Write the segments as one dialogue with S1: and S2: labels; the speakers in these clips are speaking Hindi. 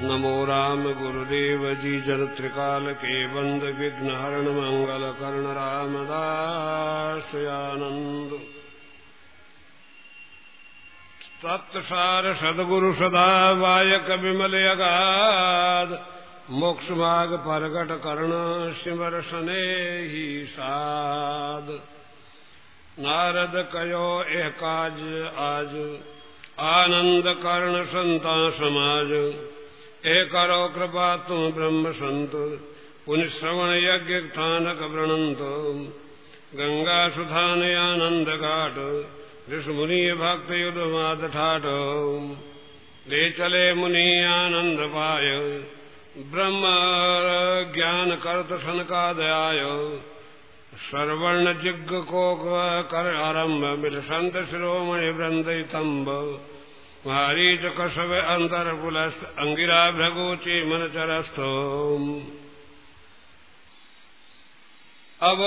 S1: नमो राम गुरुदेव जी जन त्रिकाल के बंद विघ्न हरण मंगल कर्ण रामदास आनंद तत्सार सदगुरु सदा वायक विमल अगाध मोक्ष मार्ग प्रगट कर्ण सिमर सने ही साध। नारद कयो एह काज आज आनंद कर्ण संता समाज ए करो कृपा तुम ब्रह्म संत पुण्य श्रवण यज्ञ थानक व्रणंत। गंगा सुधान आनंद घाट ऋषि मुनि भक्त युद्ध मात ठाट ले चले मुनि आनंद पाय ब्रह्म ज्ञान करत सनकादयाय। सर्वर्ण जिग्ग को कर आरंभ मिल संत शिरोमणि वृंद तंब मारीच कसव अंतर पुलस्त अंगिरा भृगुची मन चरस्थो। अब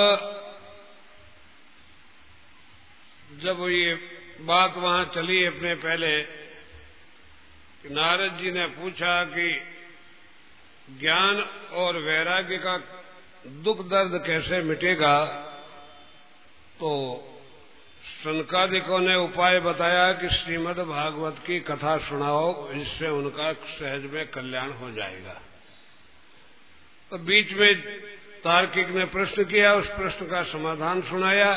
S1: जब ये बात वहां चली अपने पहले नारद जी ने पूछा कि ज्ञान और वैराग्य का दुख दर्द कैसे मिटेगा, तो सनकादिकों ने उपाय बताया कि श्रीमद् भागवत की कथा सुनाओ, इससे उनका सहज में कल्याण हो जाएगा। तो बीच में तार्किक ने प्रश्न किया, उस प्रश्न का समाधान सुनाया।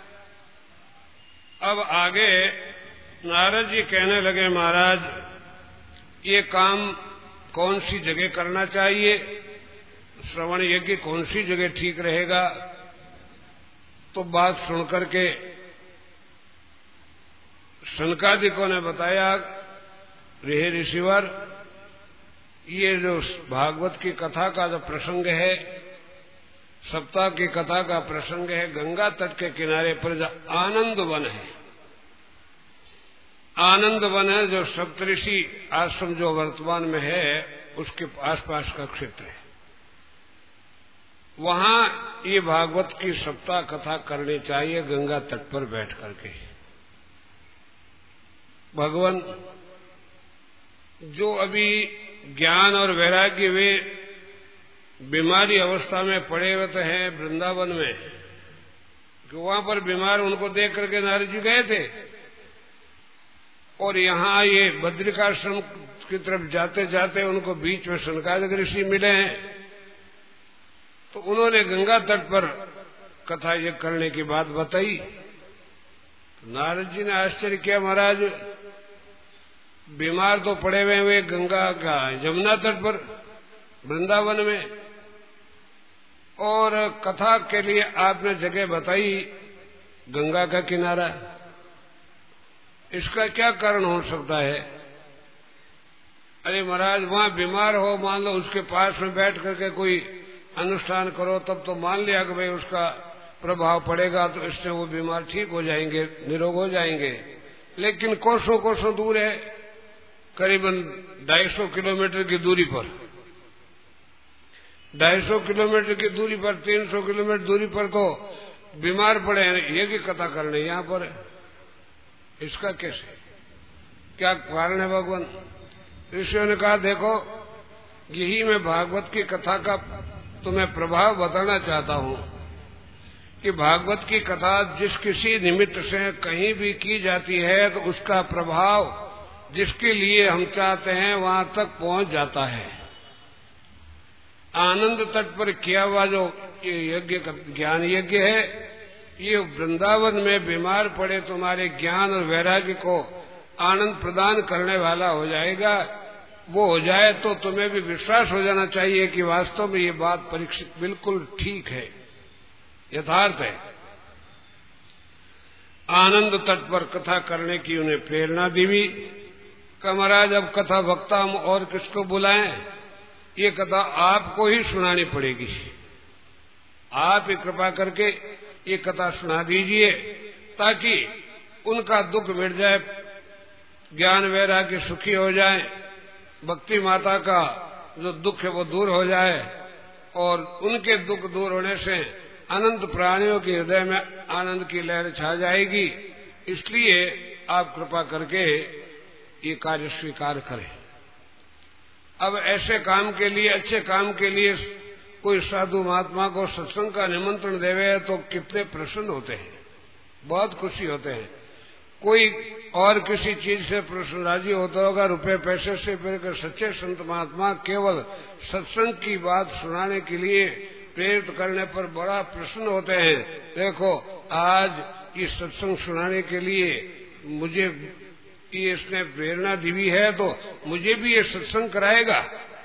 S1: अब आगे नारद जी कहने लगे, महाराज ये काम कौन सी जगह करना चाहिए, श्रवण यज्ञ कौन सी जगह ठीक रहेगा। तो बात सुनकर के सनकादिकों ने बताया, हे ऋषिवर ये जो भागवत की कथा का जो प्रसंग है, सप्ताह की कथा का प्रसंग है, गंगा तट के किनारे पर जो आनंद वन है, आनंद वन है जो सप्तऋषि आश्रम जो वर्तमान में है उसके आसपास का क्षेत्र है, वहां ये भागवत की सप्ताह कथा करनी चाहिए गंगा तट पर बैठ करके। भगवान जो अभी ज्ञान और वैराग्य वे बीमारी अवस्था में पड़े रहते हैं वृंदावन में, कि वहां पर बीमार उनको देख करके नारद जी गए थे, और यहाँ ये बद्रिकाश्रम की तरफ जाते जाते उनको बीच में सनकादिक ऋषि मिले हैं, तो उन्होंने गंगा तट पर कथा ये करने की बात बताई। तो नारद जी ने आश्चर्य किया, महाराज बीमार तो पड़े हुए वे गंगा का यमुना तट पर वृंदावन में, और कथा के लिए आपने जगह बताई गंगा का किनारा, इसका क्या कारण हो सकता है। अरे महाराज वहां बीमार हो, मान लो उसके पास में बैठ करके कोई अनुष्ठान करो, तब तो मान लिया कि भाई उसका प्रभाव पड़ेगा, तो इससे वो बीमार ठीक हो जाएंगे, निरोग हो जाएंगे। लेकिन कोसों कोसों दूर है, करीबन 250 किलोमीटर की दूरी पर, 250 किलोमीटर की दूरी पर, 300 किलोमीटर दूरी पर तो बीमार पड़े हैं, ये की कथा करने यहां पर है। इसका कैसे, क्या कारण है भगवान। ऋषियों ने कहा, देखो यही मैं भागवत की कथा का तुम्हें प्रभाव बताना चाहता हूं कि भागवत की कथा जिस किसी निमित्त से कहीं भी की जाती है, तो उसका प्रभाव जिसके लिए हम चाहते हैं वहां तक पहुंच जाता है। आनंद तट पर किया हुआ जो यज्ञ ज्ञान यज्ञ है, ये वृंदावन में बीमार पड़े तुम्हारे ज्ञान और वैराग्य को आनंद प्रदान करने वाला हो जाएगा। वो हो जाए तो तुम्हें भी विश्वास हो जाना चाहिए कि वास्तव में ये बात परीक्षित बिल्कुल ठीक है, यथार्थ है। आनंद तट पर कथा करने की उन्हें प्रेरणा दी। महाराज अब कथा वक्ता हम और किसको बुलाएं, ये कथा आपको ही सुनानी पड़ेगी। आप ही कृपा करके ये कथा सुना दीजिए ताकि उनका दुख मिट जाए, ज्ञान वैराग्य सुखी हो जाए, भक्ति माता का जो दुख है वो दूर हो जाए, और उनके दुख दूर होने से अनंत प्राणियों के हृदय में आनंद की लहर छा जाएगी। इसलिए आप कृपा करके ये कार्य स्वीकार करें। अब ऐसे काम के लिए, अच्छे काम के लिए कोई साधु महात्मा को सत्संग का निमंत्रण देवे तो कितने प्रसन्न होते हैं, बहुत खुशी होते हैं। कोई और किसी चीज से प्रसन्न राजी होता होगा, रुपए पैसे से, फिर सच्चे संत महात्मा केवल सत्संग की बात सुनाने के लिए प्रेरित करने पर बड़ा प्रसन्न होते हैं। देखो आज ये सत्संग सुनाने के लिए मुझे ये इसने प्रेरणा दी है, तो मुझे भी ये सत्संग कराएगा,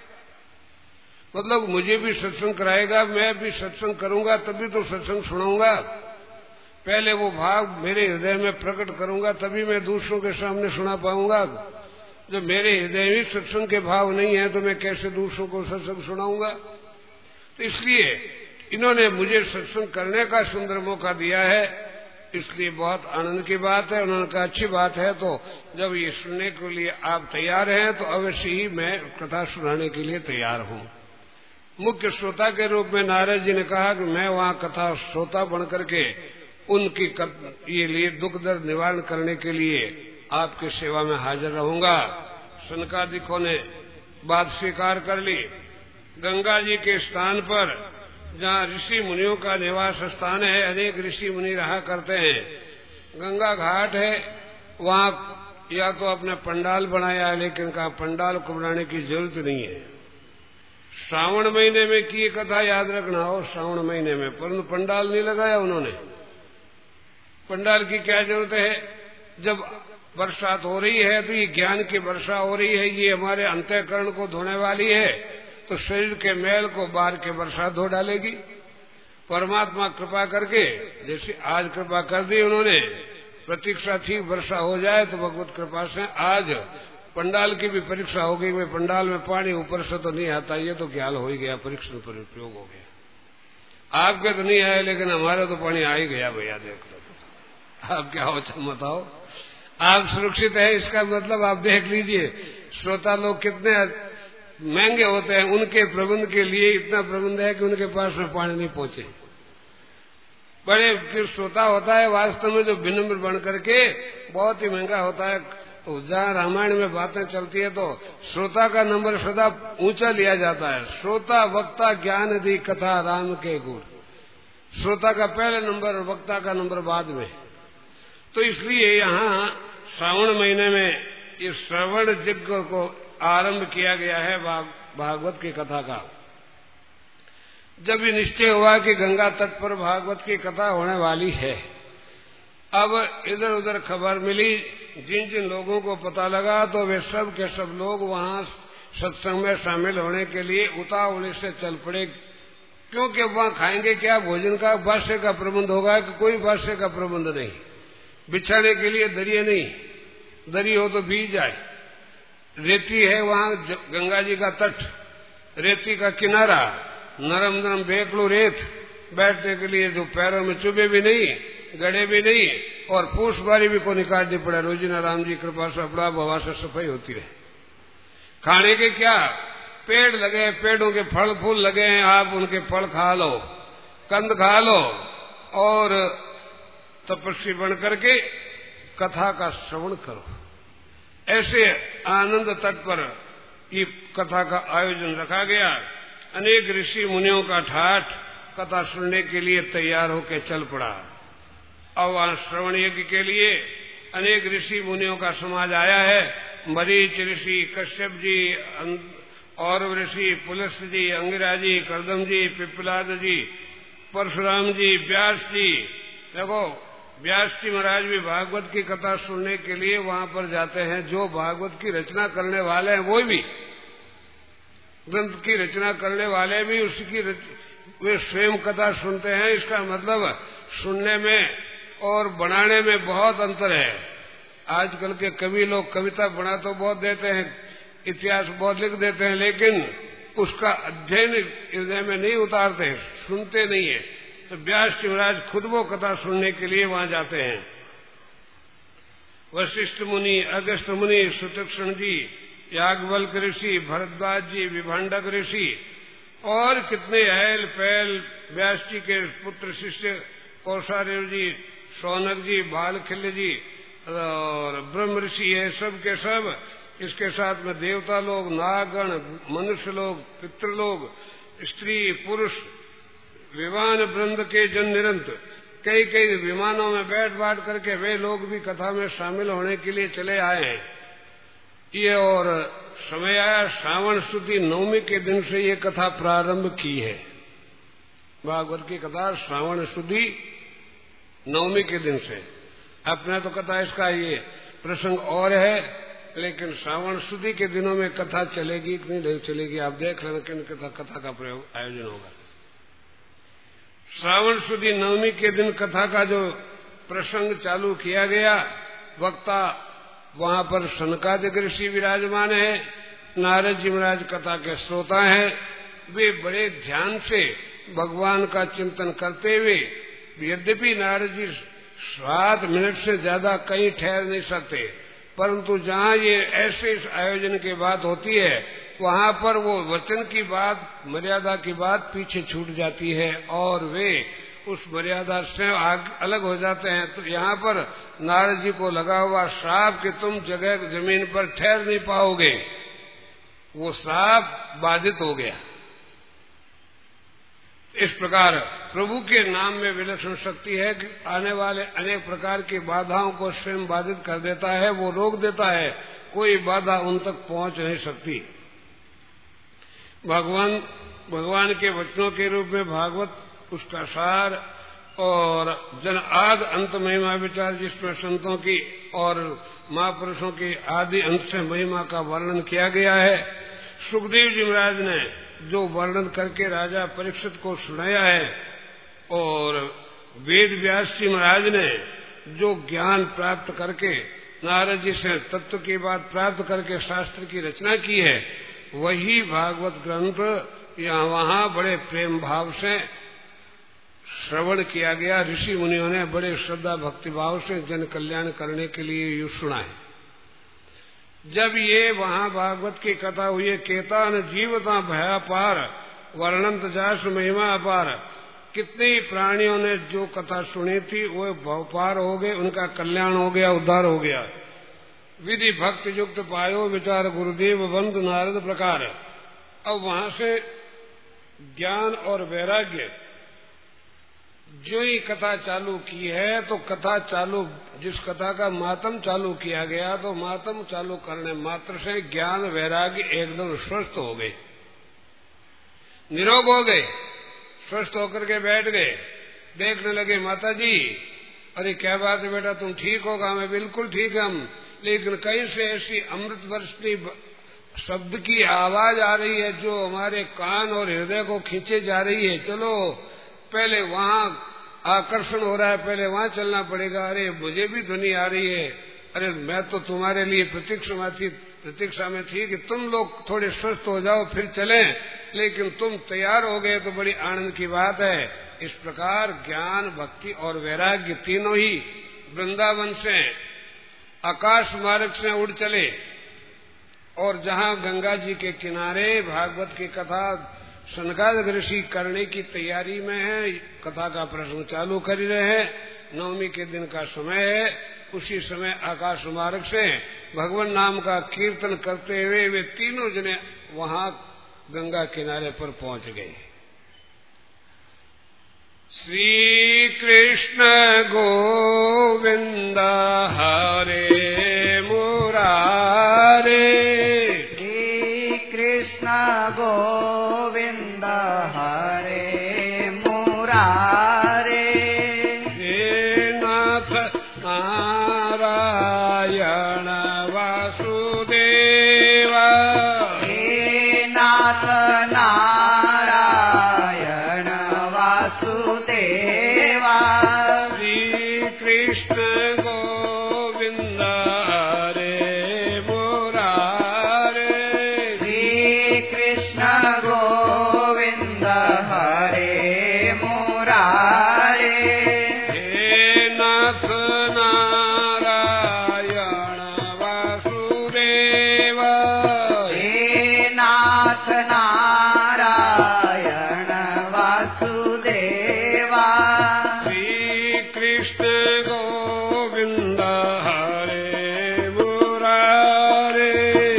S1: मतलब मुझे भी सत्संग कराएगा, मैं भी सत्संग करूंगा तभी तो सत्संग सुनाऊंगा। पहले वो भाव मेरे हृदय में प्रकट करूंगा तभी मैं दूसरों के सामने सुना पाऊंगा। जब मेरे हृदय में सत्संग के भाव नहीं है तो मैं कैसे दूसरों को सत्संग सुनाऊंगा। तो इसलिए इन्होंने मुझे सत्संग करने का सुंदर मौका दिया है, इसलिए बहुत आनंद की बात है। उन्होंने कहा अच्छी बात है, तो जब ये सुनने के लिए आप तैयार हैं तो अवश्य ही मैं कथा सुनाने के लिए तैयार हूं। मुख्य श्रोता के रूप में नारद जी ने कहा कि मैं वहां कथा श्रोता बनकर के उनकी ये लिए दुख दर्द निवारण करने के लिए आपकी सेवा में हाजिर रहूंगा। सनकादिकों ने बात स्वीकार कर ली। गंगा जी के स्थान पर जहाँ ऋषि मुनियों का निवास स्थान है, अनेक ऋषि मुनि रहा करते हैं, गंगा घाट है, वहाँ या तो अपने पंडाल बनाया है, लेकिन कहा पंडाल को बनाने की जरूरत नहीं है। श्रावण महीने में की कथा याद रखना हो, श्रावण महीने में, परंतु पंडाल नहीं लगाया उन्होंने। पंडाल की क्या जरूरत है? जब बरसात हो रही है तो ये ज्ञान की वर्षा हो रही है, ये हमारे अंतःकरण को धोने वाली है, तो शरीर के मैल को बाहर के वर्षा धो डालेगी। परमात्मा कृपा करके, जैसे आज कृपा कर दी उन्होंने, प्रतीक्षा थी वर्षा हो जाए, तो भगवत कृपा से आज पंडाल की भी परीक्षा हो गई। मैं पंडाल में पानी ऊपर से तो नहीं आता, ये तो ज्ञान हो ही गया, परीक्षण पर उपयोग हो गया। आपके तो नहीं आया, लेकिन हमारे तो पानी आ ही गया भैया, देख लो। आप क्या हो बताओ, आप सुरक्षित है, इसका मतलब आप देख लीजिए श्रोता लोग कितने महंगे होते हैं, उनके प्रबंध के लिए इतना प्रबंध है कि उनके पास में पानी नहीं पहुंचे। बड़े फिर श्रोता होता है वास्तव में जो विनम्र बन करके बहुत ही महंगा होता है। तो जहाँ रामायण में बातें चलती है तो श्रोता का नंबर सदा ऊंचा लिया जाता है। श्रोता वक्ता ज्ञान दी कथा राम के गुण, श्रोता का पहले नंबर और वक्ता का नंबर बाद में। तो इसलिए यहाँ श्रावण महीने में इस श्रवण यज्ञ को आरंभ किया गया है भागवत की कथा का। जब ये निश्चय हुआ कि गंगा तट पर भागवत की कथा होने वाली है, अब इधर उधर खबर मिली, जिन जिन लोगों को पता लगा तो वे सब के सब लोग वहां सत्संग में शामिल होने के लिए उतावली से चल पड़े। क्योंकि वहां खाएंगे क्या, भोजन का बास्य का प्रबंध होगा कि कोई बास्य का प्रबंध नहीं, बिछाने के लिए दरिया नहीं, दरी हो तो भीग जाए। रेती है वहां, गंगा जी का तट, रेती का किनारा, नरम नरम बेकड़ू रेत, बैठने के लिए जो पैरों में चुभे भी नहीं, गड़े भी नहीं, और पूछ बारी भी को निकालनी पड़े। रोजीना राम जी कृपा से अपना हवा से सफाई होती रहे। खाने के क्या, पेड़ लगे, पेड़ों के फल फूल लगे हैं, आप उनके फल खा लो, कंद खा लो, और तपस्वी बन करके कथा का श्रवण करो। ऐसे आनंद तट पर ये कथा का आयोजन रखा गया। अनेक ऋषि मुनियों का ठाठ कथा सुनने के लिए तैयार होकर चल पड़ा। और वहां श्रवण यज्ञ के लिए अनेक ऋषि मुनियों का समाज आया है। मरीच ऋषि, कश्यप जी, और ऋषि, पुलस्त्य जी, अंगिरा जी, कर्दम जी, पिप्पलाद जी, परशुराम जी, व्यास जी। देखो व्यास जी महाराज भी भागवत की कथा सुनने के लिए वहां पर जाते हैं। जो भागवत की रचना करने वाले हैं वो भी, ग्रंथ की रचना करने वाले भी उसकी वे स्वयं कथा सुनते हैं। इसका मतलब सुनने में और बनाने में बहुत अंतर है। आजकल के कवि लोग कविता बना तो बहुत देते हैं, इतिहास बहुत लिख देते हैं, लेकिन उसका अध्ययन हृदय में नहीं उतारते, सुनते नहीं है। तो व्यास जी महाराज खुद वो कथा सुनने के लिए वहां जाते हैं। वशिष्ठ मुनि, अगस्त्य मुनि, सुतक्षण जी, याज्ञवल्क्य ऋषि, भरद्वाज जी, विभांडक ऋषि, और कितने अहल पहल व्यास जी के पुत्र शिष्य कौशार्य जी, शौनक जी, बालखिल्य जी और ब्रह्म ऋषि है, सब के सब इसके साथ में देवता लोग, नागगण, मनुष्य लोग, पितृलोग, स्त्री पुरुष, विमान वृंद के जन निरंतर कई कई विमानों में बैठ बाट करके वे लोग भी कथा में शामिल होने के लिए चले आए हैं। ये और समय आया श्रावण शुद्धि नवमी के दिन से ये कथा प्रारंभ की है। भागवत की कथा श्रावण शुद्धि नवमी के दिन से। अपने तो कथा इसका ये प्रसंग और है, लेकिन श्रावण शुद्धि के दिनों में कथा चलेगी कि नहीं चलेगी आप देख लेना किन कथा का प्रयोग आयोजन होगा। श्रावण शुद्धि नवमी के दिन कथा का जो प्रसंग चालू किया गया, वक्ता वहां पर सनकादिक ऋषि विराजमान है, नारद जी महाराज कथा के श्रोता हैं। वे बड़े ध्यान से भगवान का चिंतन करते हुए, यद्यपि नारद जी 7 मिनट से ज्यादा कहीं ठहर नहीं सकते, परंतु जहाँ ये ऐसे इस आयोजन की बात होती है वहां पर वो वचन की बात, मर्यादा की बात पीछे छूट जाती है और वे उस मर्यादा से अलग हो जाते हैं। तो यहाँ पर नारद जी को लगा हुआ श्राप कि तुम जगह जमीन पर ठहर नहीं पाओगे, वो श्राप बाधित हो गया। इस प्रकार प्रभु के नाम में विलक्षण शक्ति है कि आने वाले अनेक प्रकार की बाधाओं को स्वयं बाधित कर देता है, वो रोक देता है, कोई बाधा उन तक पहुंच नहीं सकती। भगवान के वचनों के रूप में भागवत, उसका सार और जन आद अंत महिमा विचार, जिसमें संतों की और महापुरुषों की आदि अंत से महिमा का वर्णन किया गया है। सुखदेव जी महाराज ने जो वर्णन करके राजा परीक्षित को सुनाया है और वेद व्यास जी महाराज ने जो ज्ञान प्राप्त करके नारद जी से तत्व की बात प्राप्त करके शास्त्र की रचना की है, वही भागवत ग्रंथ यहाँ वहाँ बड़े प्रेम भाव से श्रवण किया गया। ऋषि मुनियों ने बड़े श्रद्धा भक्ति भाव से जन कल्याण करने के लिए ये सुना है। जब ये वहाँ भागवत की कथा हुई, केतान जीवता भयापार वर्णंत जास महिमा अपार, कितने प्राणियों ने जो कथा सुनी थी वो भवपार हो गए, उनका कल्याण हो गया, उद्धार हो गया। विधि भक्त युक्त पायो विचार गुरुदेव बंधु नारद प्रकार। अब वहां से ज्ञान और वैराग्य जो ही कथा चालू की है, तो कथा चालू, जिस कथा का मातम चालू किया गया, तो मातम चालू करने मात्र से ज्ञान वैराग्य एकदम स्वस्थ हो गए, निरोग हो गए, स्वस्थ होकर के बैठ गए। देखने लगे, माता जी अरे क्या बात है बेटा, तुम ठीक होगा? मैं बिल्कुल ठीक है हम, लेकिन कहीं से ऐसी अमृत वर्षनी शब्द की आवाज आ रही है जो हमारे कान और हृदय को खींचे जा रही है। चलो पहले वहां आकर्षण हो रहा है, पहले वहां चलना पड़ेगा। अरे मुझे भी ध्वनि आ रही है, अरे मैं तो तुम्हारे लिए प्रतीक्षा में थी कि तुम लोग थोड़े स्वस्थ हो जाओ फिर चलें, लेकिन तुम तैयार हो गए तो बड़ी आनंद की बात है। इस प्रकार ज्ञान, भक्ति और वैराग्य तीनों ही वृंदावन से आकाश मार्ग से उड़ चले और जहां गंगा जी के किनारे भागवत की कथा सनकादिक ऋषि करने की तैयारी में है, कथा का प्रसंग चालू कर रहे हैं। नवमी के दिन का समय है, उसी समय आकाश मार्ग से भगवान नाम का कीर्तन करते हुए वे तीनों जने वहां गंगा किनारे पर पहुंच गए। श्री कृष्ण गोविंद हरे मुरारे,
S2: श्री कृष्ण गोविंद हरे मुरारे,
S1: हे नाथ नारायण वासुदेव,
S2: हे नाथ नारायण वासुदेवा,
S1: श्री कृष्ण गोविंद हरे मुरारे,
S2: श्री कृष्ण गोविंद हरे मुरारे,
S1: हे नाथ नारायण वासुदेव,
S2: हे नाथ नारायण वासुदेवा,
S1: श्री कृष्ण गोविंद हरे मुरारे,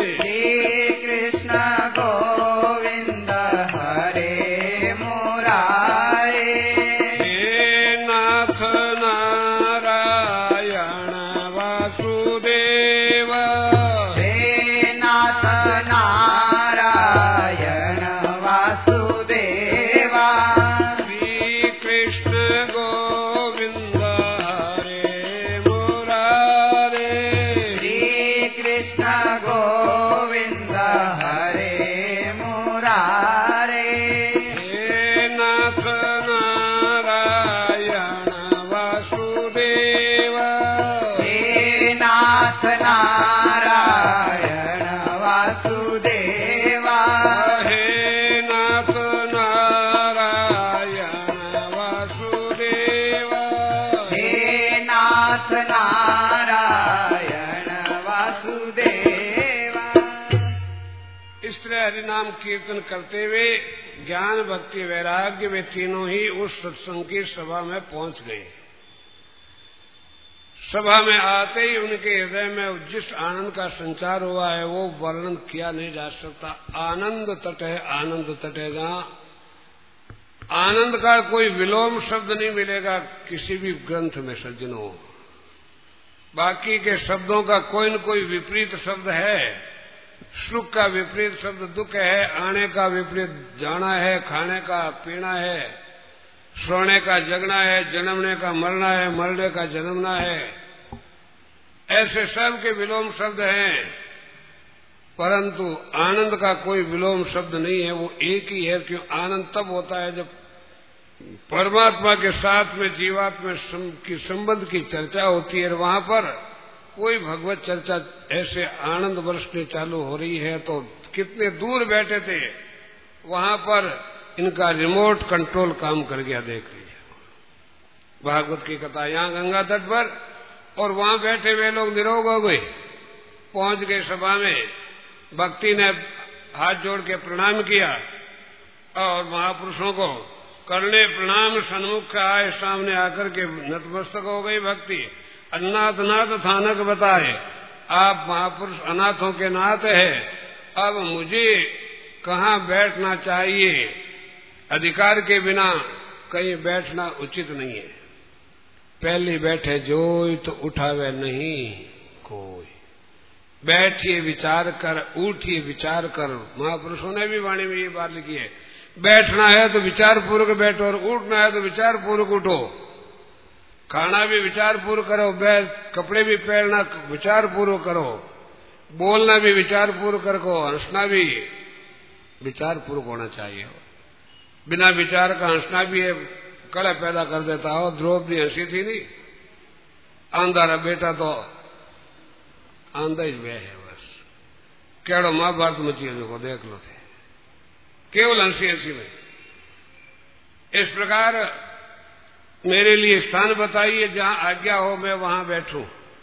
S1: नाम कीर्तन करते हुए ज्ञान भक्ति वैराग्य वे तीनों ही उस सत्संग की सभा में पहुंच गए। सभा में आते ही उनके हृदय में जिस आनंद का संचार हुआ है वो वर्णन किया नहीं जा सकता। आनंद तट है, आनंद तट है, जहां आनंद का कोई विलोम शब्द नहीं मिलेगा किसी भी ग्रंथ में सज्जनों। बाकी के शब्दों का कोई न कोई विपरीत शब्द है। सुख का विपरीत शब्द दुख है, आने का विपरीत जाना है, खाने का पीना है, सोने का जगना है, जन्मने का मरना है, मरने का जन्मना है। ऐसे सब के विलोम शब्द हैं, परंतु आनंद का कोई विलोम शब्द नहीं है, वो एक ही है। क्यों? आनंद तब होता है जब परमात्मा के साथ में जीवात्मा की संबंध की चर्चा होती है। वहां पर कोई भगवत चर्चा ऐसे आनंद बरसने चालू हो रही है तो कितने दूर बैठे थे वहां पर इनका रिमोट कंट्रोल काम कर गया। देख लीजिए भागवत की कथा यहाँ गंगा तट पर, और वहां बैठे हुए लोग निरोग हो गए, पहुंच गए सभा में। भक्ति ने हाथ जोड़ के प्रणाम किया और महापुरुषों को करने प्रणाम सन्मुख आए, सामने आकर के नतमस्तक हो गई भक्ति। अनाथ नाथ थानक बताए, आप महापुरुष अनाथों के नाथ है, अब मुझे कहाँ बैठना चाहिए? अधिकार के बिना कहीं बैठना उचित नहीं है। पहले बैठे जोई तो उठावे नहीं कोई, बैठिए विचार कर, उठिए विचार कर। महापुरुषों ने भी वाणी में ये बात लिखी है, बैठना है तो विचार पूर्वक बैठो और उठना है तो विचार पूर्वक उठो। खाना भी विचार पूर्वक करो, कपड़े भी पहनना विचार पूर्वक करो, बोलना भी विचार पूर्वक करो, हंसना भी विचार पूर्वक होना चाहिए। बिना विचार का हंसना भी है कलह पैदा कर देता हो। द्रौपदी हंसी थी नहीं, आंधा बेटा तो आंधा ही वे है बस। केड़ो महाभारत में चीजों को देख लो थे, केवल हंसी हंसी में। इस प्रकार मेरे लिए स्थान बताइए जहां आज्ञा हो मैं वहां बैठूं।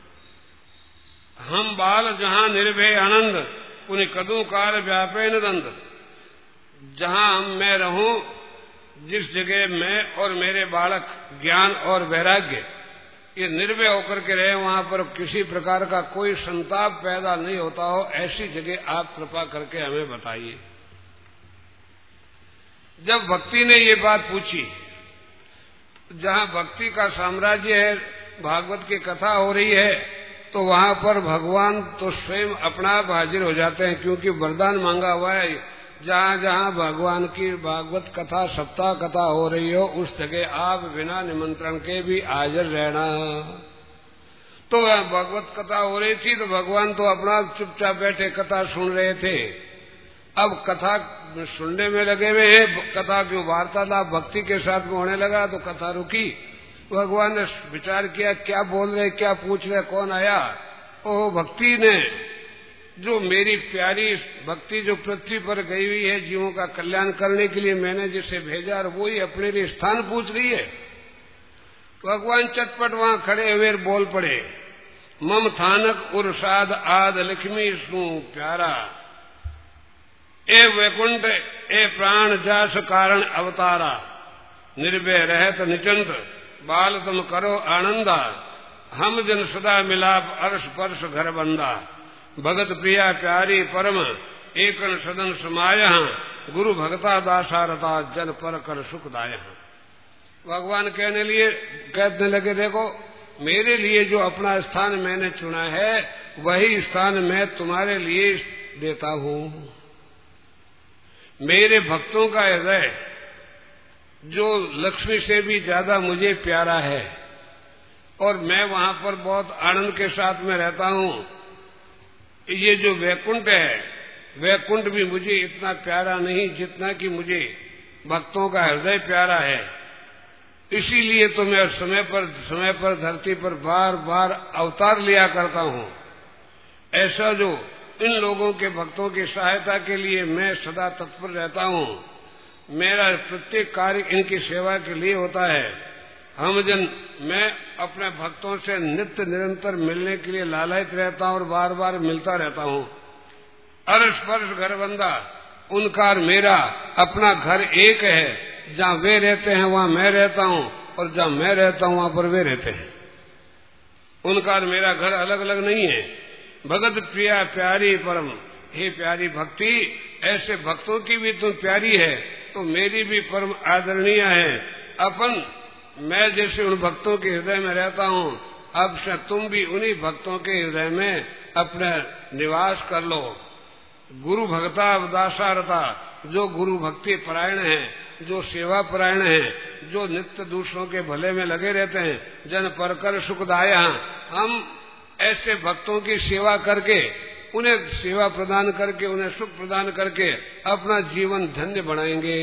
S1: हम बाल जहां निर्भय आनंद, उन्हें कदू काल व्यापे नंद। जहां मैं रहूं, जिस जगह मैं और मेरे बालक ज्ञान और वैराग्य ये निर्भय होकर के रहे, वहां पर किसी प्रकार का कोई संताप पैदा नहीं होता हो, ऐसी जगह आप कृपा करके हमें बताइए। जब भक्ति ने ये बात पूछी, जहां भक्ति का साम्राज्य है, भागवत की कथा हो रही है, तो वहां पर भगवान तो स्वयं अपना आप हाजिर हो जाते हैं, क्योंकि वरदान मांगा हुआ है। जहां जहां भगवान की भागवत कथा सप्ताह कथा हो रही हो, उस जगह आप बिना निमंत्रण के भी हाजिर रहना। तो वह भागवत कथा हो रही थी तो भगवान तो अपना चुपचाप बैठे कथा सुन रहे थे। अब कथा सुनने में लगे हुए हैं, कथा क्यों वार्तालाप भक्ति के साथ में होने लगा तो कथा रुकी। भगवान ने विचार किया क्या बोल रहे, क्या पूछ रहे, कौन आया? ओह, भक्ति ने, जो मेरी प्यारी भक्ति जो पृथ्वी पर गई हुई है जीवों का कल्याण करने के लिए, मैंने जिसे भेजा और वो ही अपने लिए स्थान पूछ रही है। भगवान चटपट वहां खड़े हुए बोल पड़े, मम थानक उर्साद आद लक्ष्मी सू प्यारा, ए वैकुंठ ए प्राण जास कारण अवतारा, निर्भय रहत निचंत बाल तुम करो आनंदा, हम जन सदा मिलाप अर्श परश घर बंदा, भगत प्रिया प्यारी परम एकन सदन समाया, गुरु भगता दासारता जन पर कर सुखदाय। भगवान कहने लगे, देखो मेरे लिए जो अपना स्थान मैंने चुना है वही स्थान मैं तुम्हारे लिए देता हूं। मेरे भक्तों का हृदय जो लक्ष्मी से भी ज्यादा मुझे प्यारा है और मैं वहां पर बहुत आनंद के साथ में रहता हूं। ये जो वैकुंठ है, वैकुंठ भी मुझे इतना प्यारा नहीं जितना कि मुझे भक्तों का हृदय प्यारा है। इसीलिए तो मैं समय पर धरती पर बार बार अवतार लिया करता हूं। ऐसा जो इन लोगों के भक्तों की सहायता के लिए मैं सदा तत्पर रहता हूं। मेरा प्रत्येक कार्य इनकी सेवा के लिए होता है। हम जन, मैं अपने भक्तों से नित्य निरंतर मिलने के लिए लालायित रहता हूं और बार बार मिलता रहता हूं। अर्श परश घर बंदा, उनका और मेरा अपना घर एक है। जहाँ वे रहते हैं वहाँ मैं रहता हूँ, और जहाँ मैं रहता हूँ वहाँ पर वे रहते हैं। उनका और मेरा घर अलग अलग नहीं है। भगत प्रिया प्यारी परम, हे प्यारी भक्ति, ऐसे भक्तों की भी तुम प्यारी है तो मेरी भी परम आदरणीय है। अपन मैं जैसे उन भक्तों के हृदय में रहता हूँ, अब से तुम भी उन्हीं भक्तों के हृदय में अपना निवास कर लो। गुरु भक्ता दासारता, जो गुरु भक्ति परायण है, जो सेवा परायण है, जो नित्य दूसरों के भले में लगे रहते हैं, जन परकर सुखदाया, हम ऐसे भक्तों की सेवा करके, उन्हें सेवा प्रदान करके, उन्हें सुख प्रदान करके अपना जीवन धन्य बनाएंगे।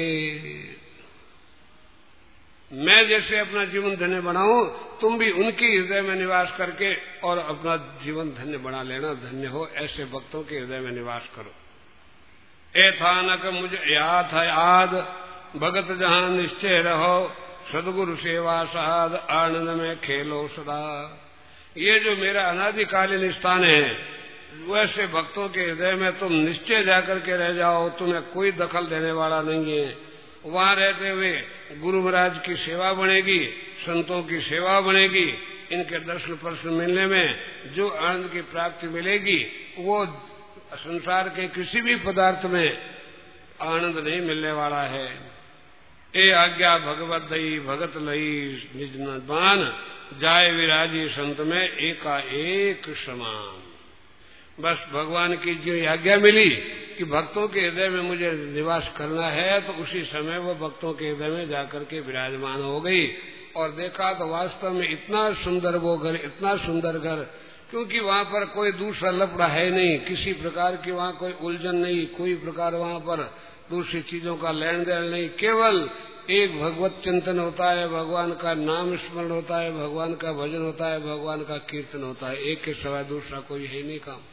S1: मैं जैसे अपना जीवन धन्य बनाऊं, तुम भी उनकी हृदय में निवास करके और अपना जीवन धन्य बना लेना। धन्य हो, ऐसे भक्तों के हृदय में निवास करो। एथानक मुझ याद है आद, भगत जहां निश्चय रहो, सदगुरु सेवा साध, आनंद में खेलो सदा। ये जो मेरा अनादिकालीन स्थान है, वैसे भक्तों के हृदय में तुम निश्चय जाकर के रह जाओ, तुम्हें कोई दखल देने वाला नहीं है। वहां रहते हुए गुरु महाराज की सेवा बनेगी, संतों की सेवा बनेगी, इनके दर्शन प्रश्न मिलने में जो आनंद की प्राप्ति मिलेगी वो संसार के किसी भी पदार्थ में आनंद नहीं मिलने वाला है। ए आज्ञा भगवत दई भगत लई निज नदान, जाय विराजी संत में एकाएक समान। बस भगवान की जो आज्ञा मिली कि भक्तों के हृदय में मुझे निवास करना है, तो उसी समय वो भक्तों के हृदय में जाकर के विराजमान हो गई। और देखा तो वास्तव में इतना सुंदर वो घर, इतना सुंदर घर, क्योंकि वहां पर कोई दूसरा लफड़ा है नहीं, किसी प्रकार की वहां कोई उलझन नहीं, कोई प्रकार वहां पर दूसरी चीजों का लेन देन नहीं। केवल एक भगवत चिंतन होता है, भगवान का नाम स्मरण होता है, भगवान का भजन होता है, भगवान का कीर्तन होता है। एक के सिवाय दूसरा कोई है नहीं काम।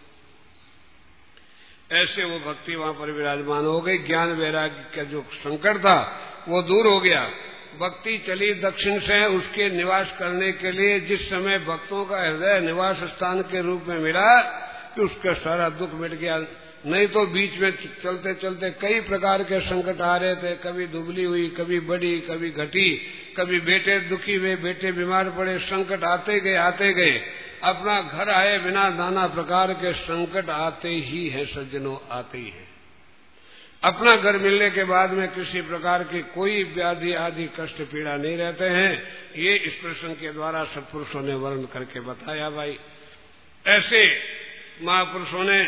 S1: ऐसे वो भक्ति वहां पर विराजमान हो गई। ज्ञान वैराग्य का जो संकट था वो दूर हो गया। भक्ति चली दक्षिण से उसके निवास करने के लिए। जिस समय भक्तों का हृदय निवास स्थान के रूप में मिला कि उसका सारा दुख मिट गया। नहीं तो बीच में चलते चलते कई प्रकार के संकट आ रहे थे, कभी दुबली हुई, कभी बड़ी, कभी घटी, कभी बेटे दुखी हुए, बेटे बीमार पड़े, संकट आते गए। अपना घर आए बिना नाना प्रकार के संकट आते ही है सज्जनों, आते ही है। अपना घर मिलने के बाद में किसी प्रकार की कोई व्याधि आदि कष्ट पीड़ा नहीं रहते हैं। ये इस प्रसंग के द्वारा सत्पुरुषों ने वर्णन करके बताया। भाई ऐसे महापुरुषों ने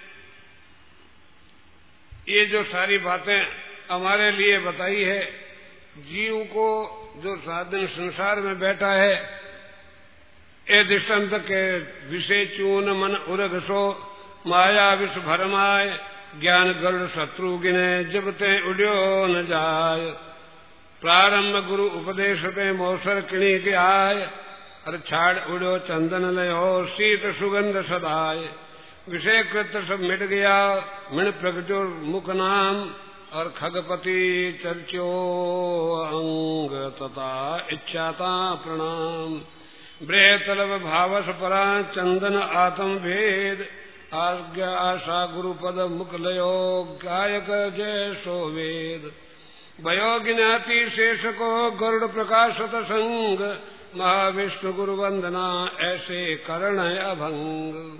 S1: ये जो सारी बातें हमारे लिए बताई है, जीव को जो सात दिन संसार में बैठा है, ए दृष्टांत के विषय चून मन उरग सो, माया विष भरमाय, ज्ञान गरुड़ शत्रु गिने, जब ते उड्यो न जाय। प्रारंभ गुरु उपदेश ते मौसर किणी के आय, अर छाड़ उड्यो चंदन लयो, शीत सुगंध सदाय। विषय कृत सब मिट गया, मिण प्रगटो मुख नाम, और खगपति चर्चो अंग तथा इच्छाता प्रणाम। बृहतलब भावस परा चंदन आत्म भेद, आज्ञा आशा गुरुपद मुख लयो, गायक जय सो वेद। भयो गिनाती शेष को गरुड़ प्रकाशत संग, महाविष्णु गुरु वंदना ऐसे करण अभंग।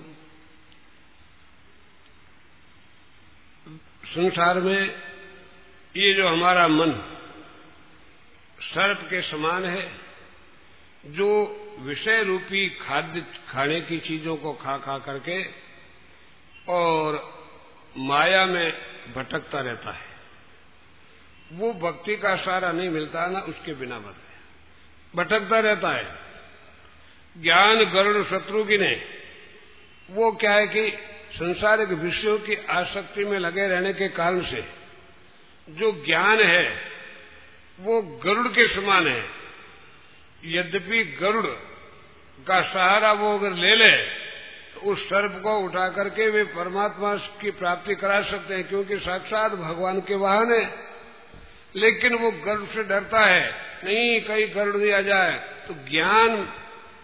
S1: संसार में ये जो हमारा मन सर्प के समान है, जो विषय रूपी खाद्य खाने की चीजों को खा खा करके और माया में भटकता रहता है, वो भक्ति का सहारा नहीं मिलता ना, उसके बिना भटकता रहता है। ज्ञान गरुड़ शत्रु गिने, वो क्या है कि संसारिक विषयों की आसक्ति में लगे रहने के कारण से जो ज्ञान है वो गरुड़ के समान है। यद्यपि गरुड़ का सहारा वो अगर ले ले तो उस सर्प को उठा करके वे परमात्मा की प्राप्ति करा सकते हैं, क्योंकि साक्षात भगवान के वाहन है। लेकिन वो गरुड़ से डरता है, नहीं कहीं गरुड़ दिया जाए तो ज्ञान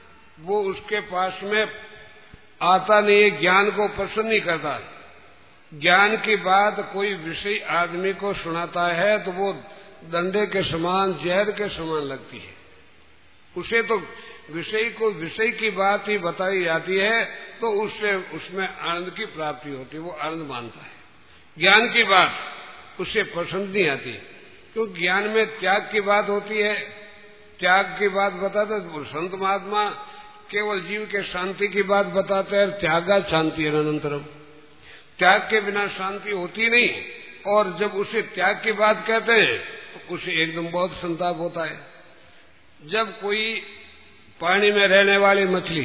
S1: वो उसके पास में आता नहीं है, ज्ञान को पसंद नहीं करता। ज्ञान की बात कोई विषय आदमी को सुनाता है तो वो डंडे के समान, जहर के समान लगती है। उसे तो विषय को विषय की बात ही बताई जाती है तो उससे उसमें आनंद की प्राप्ति होती है, वो आनंद मानता है। ज्ञान की बात उससे पसंद नहीं आती, क्योंकि ज्ञान में त्याग की बात होती है। त्याग की बात बताते तो संत महात्मा केवल जीव के शांति की बात बताते हैं, त्यागा शांति अनंतरम। त्याग के बिना शांति होती नहीं, और जब उसे त्याग की बात कहते हैं तो उसे एकदम बहुत संताप होता है। जब कोई पानी में रहने वाली मछली,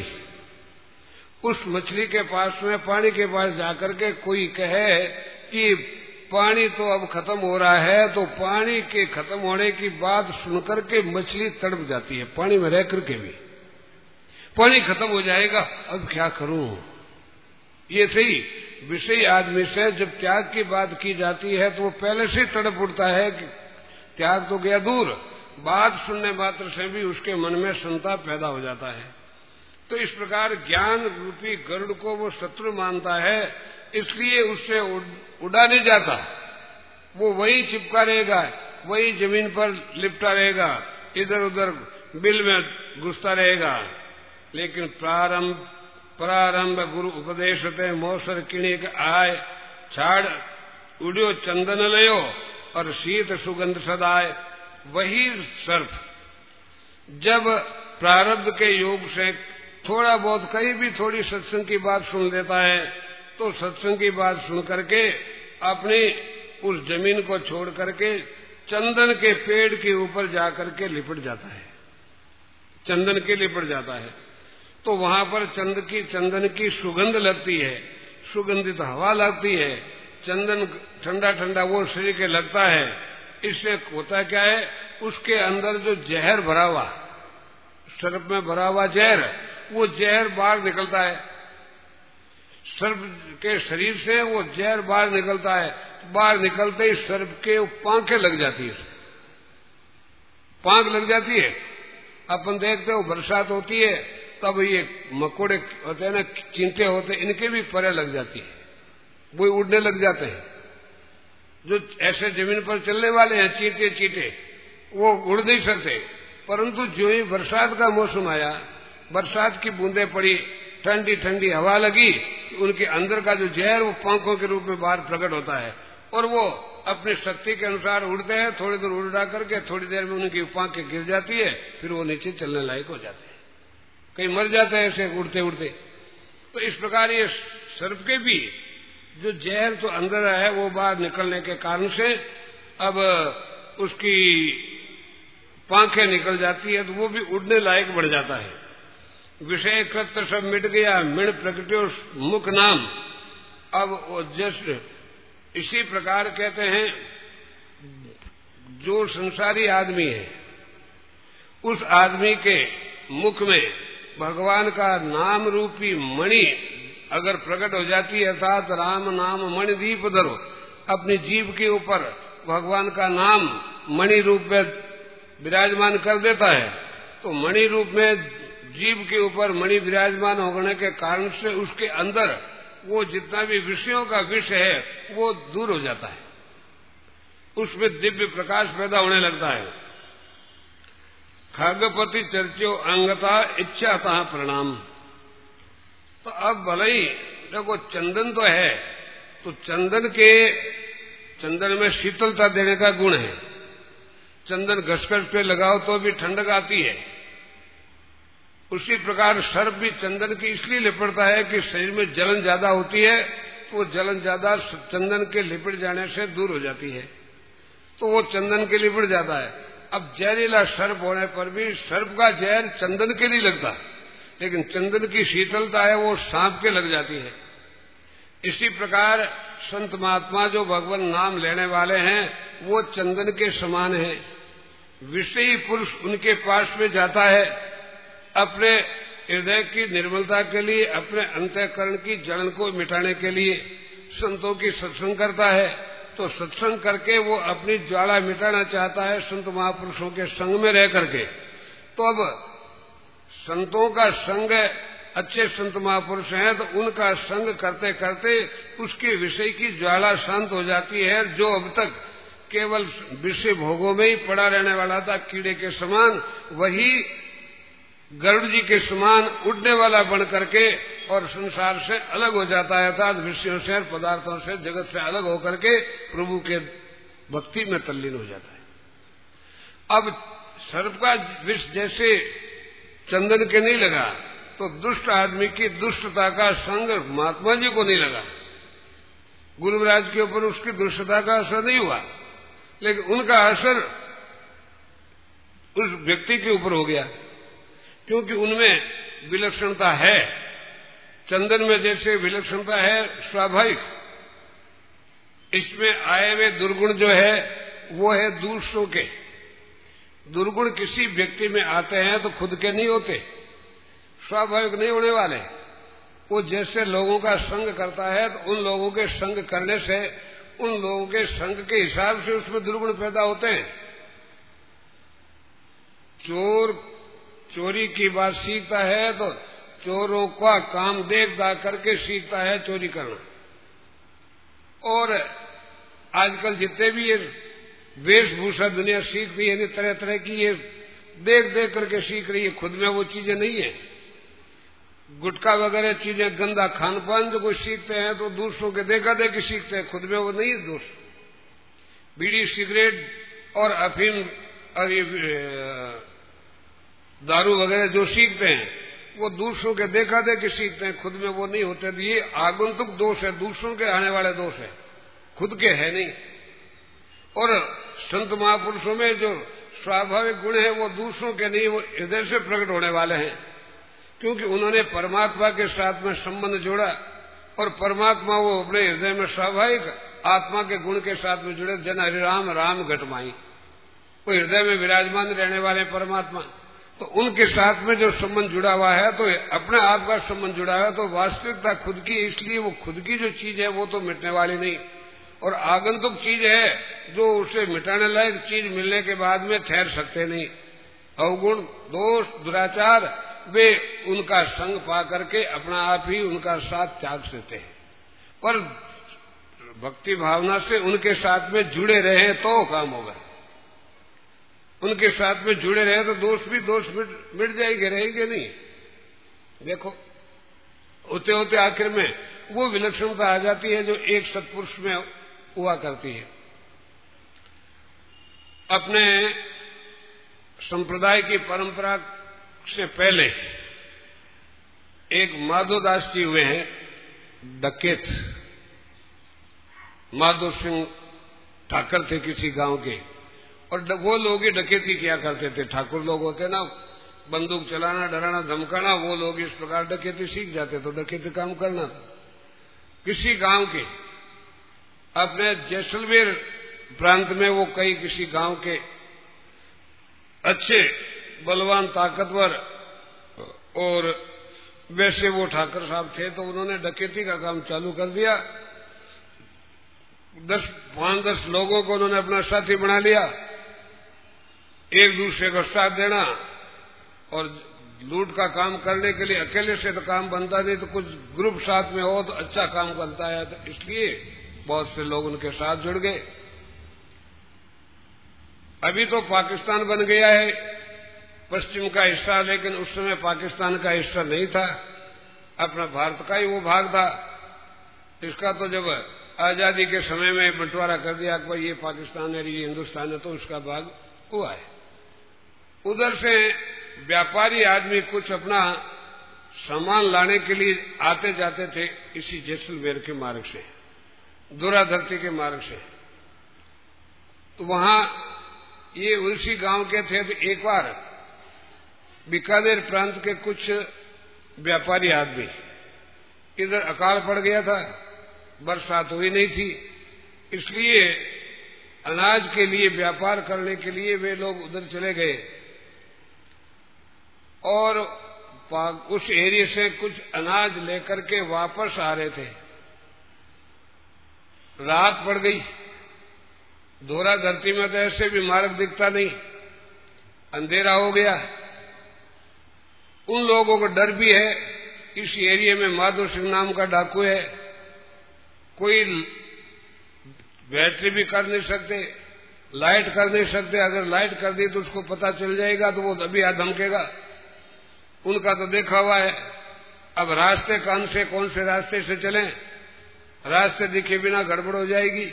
S1: उस मछली के पास में पानी के पास जाकर के कोई कहे कि पानी तो अब खत्म हो रहा है, तो पानी के खत्म होने की बात सुनकर के मछली तड़प जाती है। पानी में रह करके भी पानी खत्म हो जाएगा, अब क्या करूं। ये सही विषय आदमी से जब त्याग की बात की जाती है तो वो पहले से तड़प उठता है कि त्याग तो गया दूर, बात सुनने मात्र से भी उसके मन में संताप पैदा हो जाता है। तो इस प्रकार ज्ञान रूपी गरुड़ को वो शत्रु मानता है, इसलिए उससे उड़ा नहीं जाता। वो वही चिपका रहेगा, वही जमीन पर लिपटा रहेगा, इधर उधर बिल में घुसता रहेगा। लेकिन प्रारंभ गुरु उपदेशते मोसर किणिक आय, छाड़ उड़ियो चंदन लयो और शीत सुगंध सदाय। वही सर्प जब प्रारब्ध के योग से थोड़ा बहुत कहीं भी थोड़ी सत्संग की बात सुन लेता है तो सत्संग की बात सुन करके अपनी उस जमीन को छोड़ करके चंदन के पेड़ के ऊपर जाकर के लिपट जाता है, चंदन के लिपट जाता है। तो वहां पर चंदन की सुगंध लगती है, सुगंधित हवा लगती है, चंदन ठंडा ठंडा वो शरीर के लगता है। इससे होता क्या है, उसके अंदर जो जहर भरा हुआ, सर्प में भरा हुआ जहर, वो जहर बाहर निकलता है। सर्प के शरीर से वो जहर बाहर निकलता है। बाहर निकलते ही सर्प के पांखें लग जाती है, पांख लग जाती है। अपन देखते हो बरसात होती है तब ये मकोड़े होते हैं ना, चींटे होते हैं, इनके भी परे लग जाती है, वो उड़ने लग जाते हैं। जो ऐसे जमीन पर चलने वाले हैं चींटे चींटे, वो उड़ नहीं सकते। परंतु जो ही बरसात का मौसम आया, बरसात की बूंदें पड़ी, ठंडी ठंडी हवा लगी, उनके अंदर का जो जहर वो पंखों के रूप में बाहर प्रकट होता है और वो अपनी शक्ति के अनुसार उड़ते हैं। थोड़ी दूर उड़ा करके थोड़ी देर में उनकी पंखें गिर जाती है, फिर वो नीचे चलने लायक हो जाते हैं, कहीं मर जाते हैं ऐसे उड़ते उड़ते। तो इस प्रकार ये सर्प के भी जो जहर तो अंदर है वो बाहर निकलने के कारण से अब उसकी पांखें निकल जाती है तो वो भी उड़ने लायक बढ़ जाता है। विषय कृत्य सब मिट गया, मिण प्रगट्यो मुख नाम। अब जस्ट इसी प्रकार कहते हैं, जो संसारी आदमी है उस आदमी के मुख में भगवान का नाम रूपी मणि अगर प्रकट हो जाती है, अर्थात राम नाम मणि दीप धरो, अपनी जीभ के ऊपर भगवान का नाम मणि रूप में विराजमान कर देता है, तो मणि रूप में जीव के ऊपर मणि विराजमान होने के कारण से उसके अंदर वो जितना भी विषयों का विष है वो दूर हो जाता है, उसमें दिव्य प्रकाश पैदा होने लगता है। खगपति चर्चो अंगता इच्छाता प्रणाम। तो अब भले ही देखो चंदन तो है, तो चंदन में शीतलता देने का गुण है। चंदन घसघस पे लगाओ तो भी ठंडक आती है। उसी प्रकार सर्प भी चंदन की इसलिए लिपटता है कि शरीर में जलन ज्यादा होती है, तो वो जलन ज्यादा चंदन के लिपट जाने से दूर हो जाती है, तो वो चंदन के लिपट जाता है। अब जहरीला सर्प होने पर भी सर्प का जहर चंदन के नहीं लगता, लेकिन चंदन की शीतलता है वो सांप के लग जाती है। इसी प्रकार संत महात्मा जो भगवान नाम लेने वाले हैं वो चंदन के समान है। विषयी पुरुष उनके पास में जाता है अपने हृदय की निर्मलता के लिए, अपने अंतःकरण की जलन को मिटाने के लिए संतों की सत्संग करता है। तो सत्संग करके वो अपनी ज्वाला मिटाना चाहता है संत महापुरुषों के संग में रह करके। तो अब संतों का संग अच्छे संत महापुरुष हैं तो उनका संग करते करते उसके विषय की ज्वाला शांत हो जाती है। जो अब तक केवल विषय भोगों में ही पड़ा रहने वाला था कीड़े के समान, वही गरुड़ जी के समान उड़ने वाला बन करके और संसार से अलग हो जाता है, अर्थात विषयों से पदार्थों से जगत से अलग होकर के प्रभु के भक्ति में तल्लीन हो जाता है। अब सर्प का विष जैसे चंदन के नहीं लगा तो दुष्ट आदमी की दुष्टता का संग महात्मा जी को नहीं लगा। गुरु महाराज के ऊपर उसकी दुष्टता का असर नहीं हुआ, लेकिन उनका असर उस व्यक्ति के ऊपर हो गया, क्योंकि उनमें विलक्षणता है। चंदन में जैसे विलक्षणता है स्वाभाविक, इसमें आए हुए दुर्गुण जो है वो है दूसरों के। दुर्गुण किसी व्यक्ति में आते हैं तो खुद के नहीं होते, स्वाभाविक नहीं होने वाले। वो जैसे लोगों का संग करता है तो उन लोगों के संग करने से, उन लोगों के संग के हिसाब से उसमें दुर्गुण पैदा होते हैं। चोर चोरी की बात सीखता है तो चोरों का काम देख दाख करके सीखता है चोरी करना। और आजकल जितने भी ये वेशभूषा दुनिया सीख रही है, तरह तरह की ये देख देख करके सीख रही है, खुद में वो चीजें नहीं है। गुटखा वगैरह चीजें, गंदा खान पान जो कोई सीखते हैं तो दूसरों के देखा देखी सीखते हैं, खुद में वो नहीं है दोष। बीड़ी सिगरेट और अफीम और ये दारू वगैरह जो सीखते हैं वो दूसरों के देखा देखी सीखते हैं, खुद में वो नहीं होते। तो ये आगंतुक दोष है, दूसरों के आने वाले दोष है, खुद के है नहीं। और संत महापुरुषों में जो स्वाभाविक गुण है वो दूसरों के नहीं, वो हृदय से प्रकट होने वाले हैं, क्योंकि उन्होंने परमात्मा के साथ में संबंध जोड़ा और परमात्मा वो अपने हृदय में स्वाभाविक आत्मा के गुण के साथ में जुड़े। जन हरि राम राम घटमाई, वो हृदय में विराजमान रहने वाले परमात्मा, तो उनके साथ में जो संबंध जुड़ा हुआ है तो अपने आप का संबंध जुड़ा है, तो वास्तविकता खुद की, इसलिए वो खुद की जो चीज है वो तो मिटने वाली नहीं, और आगंतुक चीज है जो उसे मिटाने लायक चीज मिलने के बाद में ठहर सकते नहीं। अवगुण, दोष, दुराचार, वे उनका संग पा करके अपना आप ही उनका साथ त्याग देते हैं। पर भक्ति भावना से उनके साथ में जुड़े रहे तो काम होगा। उनके साथ में जुड़े रहे तो दोष भी दोष मिट जाएंगे, रहेंगे नहीं। देखो होते होते आखिर में वो विलक्षणता आ जाती है जो एक सत्पुरुष में हुआ करती है। अपने संप्रदाय की परंपरा से पहले एक माधोदास जी हुए हैं डकैत। माधो सिंह ठाकर थे किसी गांव के, और वो लोग ही डकैती किया करते थे। ठाकुर लोग होते ना, बंदूक चलाना, डराना, धमकाना, वो लोग इस प्रकार डकैती सीख जाते, तो डकैती काम करना था। किसी गांव के अपने जैसलमेर प्रांत में वो कई किसी गांव के अच्छे बलवान ताकतवर और वैसे वो ठाकर साहब थे, तो उन्होंने डकैती का काम चालू कर दिया। 5-10 लोगों को उन्होंने अपना साथी बना लिया, एक दूसरे को साथ देना, और लूट का काम करने के लिए अकेले से तो काम बनता नहीं, तो कुछ ग्रुप साथ में हो तो अच्छा काम बनता है। तो इसलिए बहुत से लोग उनके साथ जुड़ गए। अभी तो पाकिस्तान बन गया है पश्चिम का हिस्सा, लेकिन उस समय पाकिस्तान का हिस्सा नहीं था, अपना भारत का ही वो भाग था। इसका तो जब आजादी के समय में बंटवारा कर दिया कि भाई ये पाकिस्तान है, ये हिंदुस्तान है, तो उसका भाग हुआ है। उधर से व्यापारी आदमी कुछ अपना सामान लाने के लिए आते जाते थे इसी जैसलमेर के मार्ग से, दुराधरती के मार्ग से। तो वहां ये उसी गांव के थे। तो एक बार बीकानेर प्रांत के कुछ व्यापारी आदमी, इधर अकाल पड़ गया था, बरसात हुई नहीं थी, इसलिए अनाज के लिए व्यापार करने के लिए वे लोग उधर चले गए और उस एरिया से कुछ अनाज लेकर के वापस आ रहे थे। रात पड़ गई, दोहरा धरती में तो ऐसे भी मार्ग दिखता नहीं, अंधेरा हो गया। उन लोगों को डर भी है इस एरिया में माधो सिंह नाम का डाकू है, कोई बैटरी भी कर नहीं सकते, लाइट कर नहीं सकते। अगर लाइट कर दी तो उसको पता चल जाएगा तो वो अभी आ धमकेगा। उनका तो देखा हुआ है। अब रास्ते कौन से रास्ते से चलें, रास्ते दिखे बिना गड़बड़ हो जाएगी।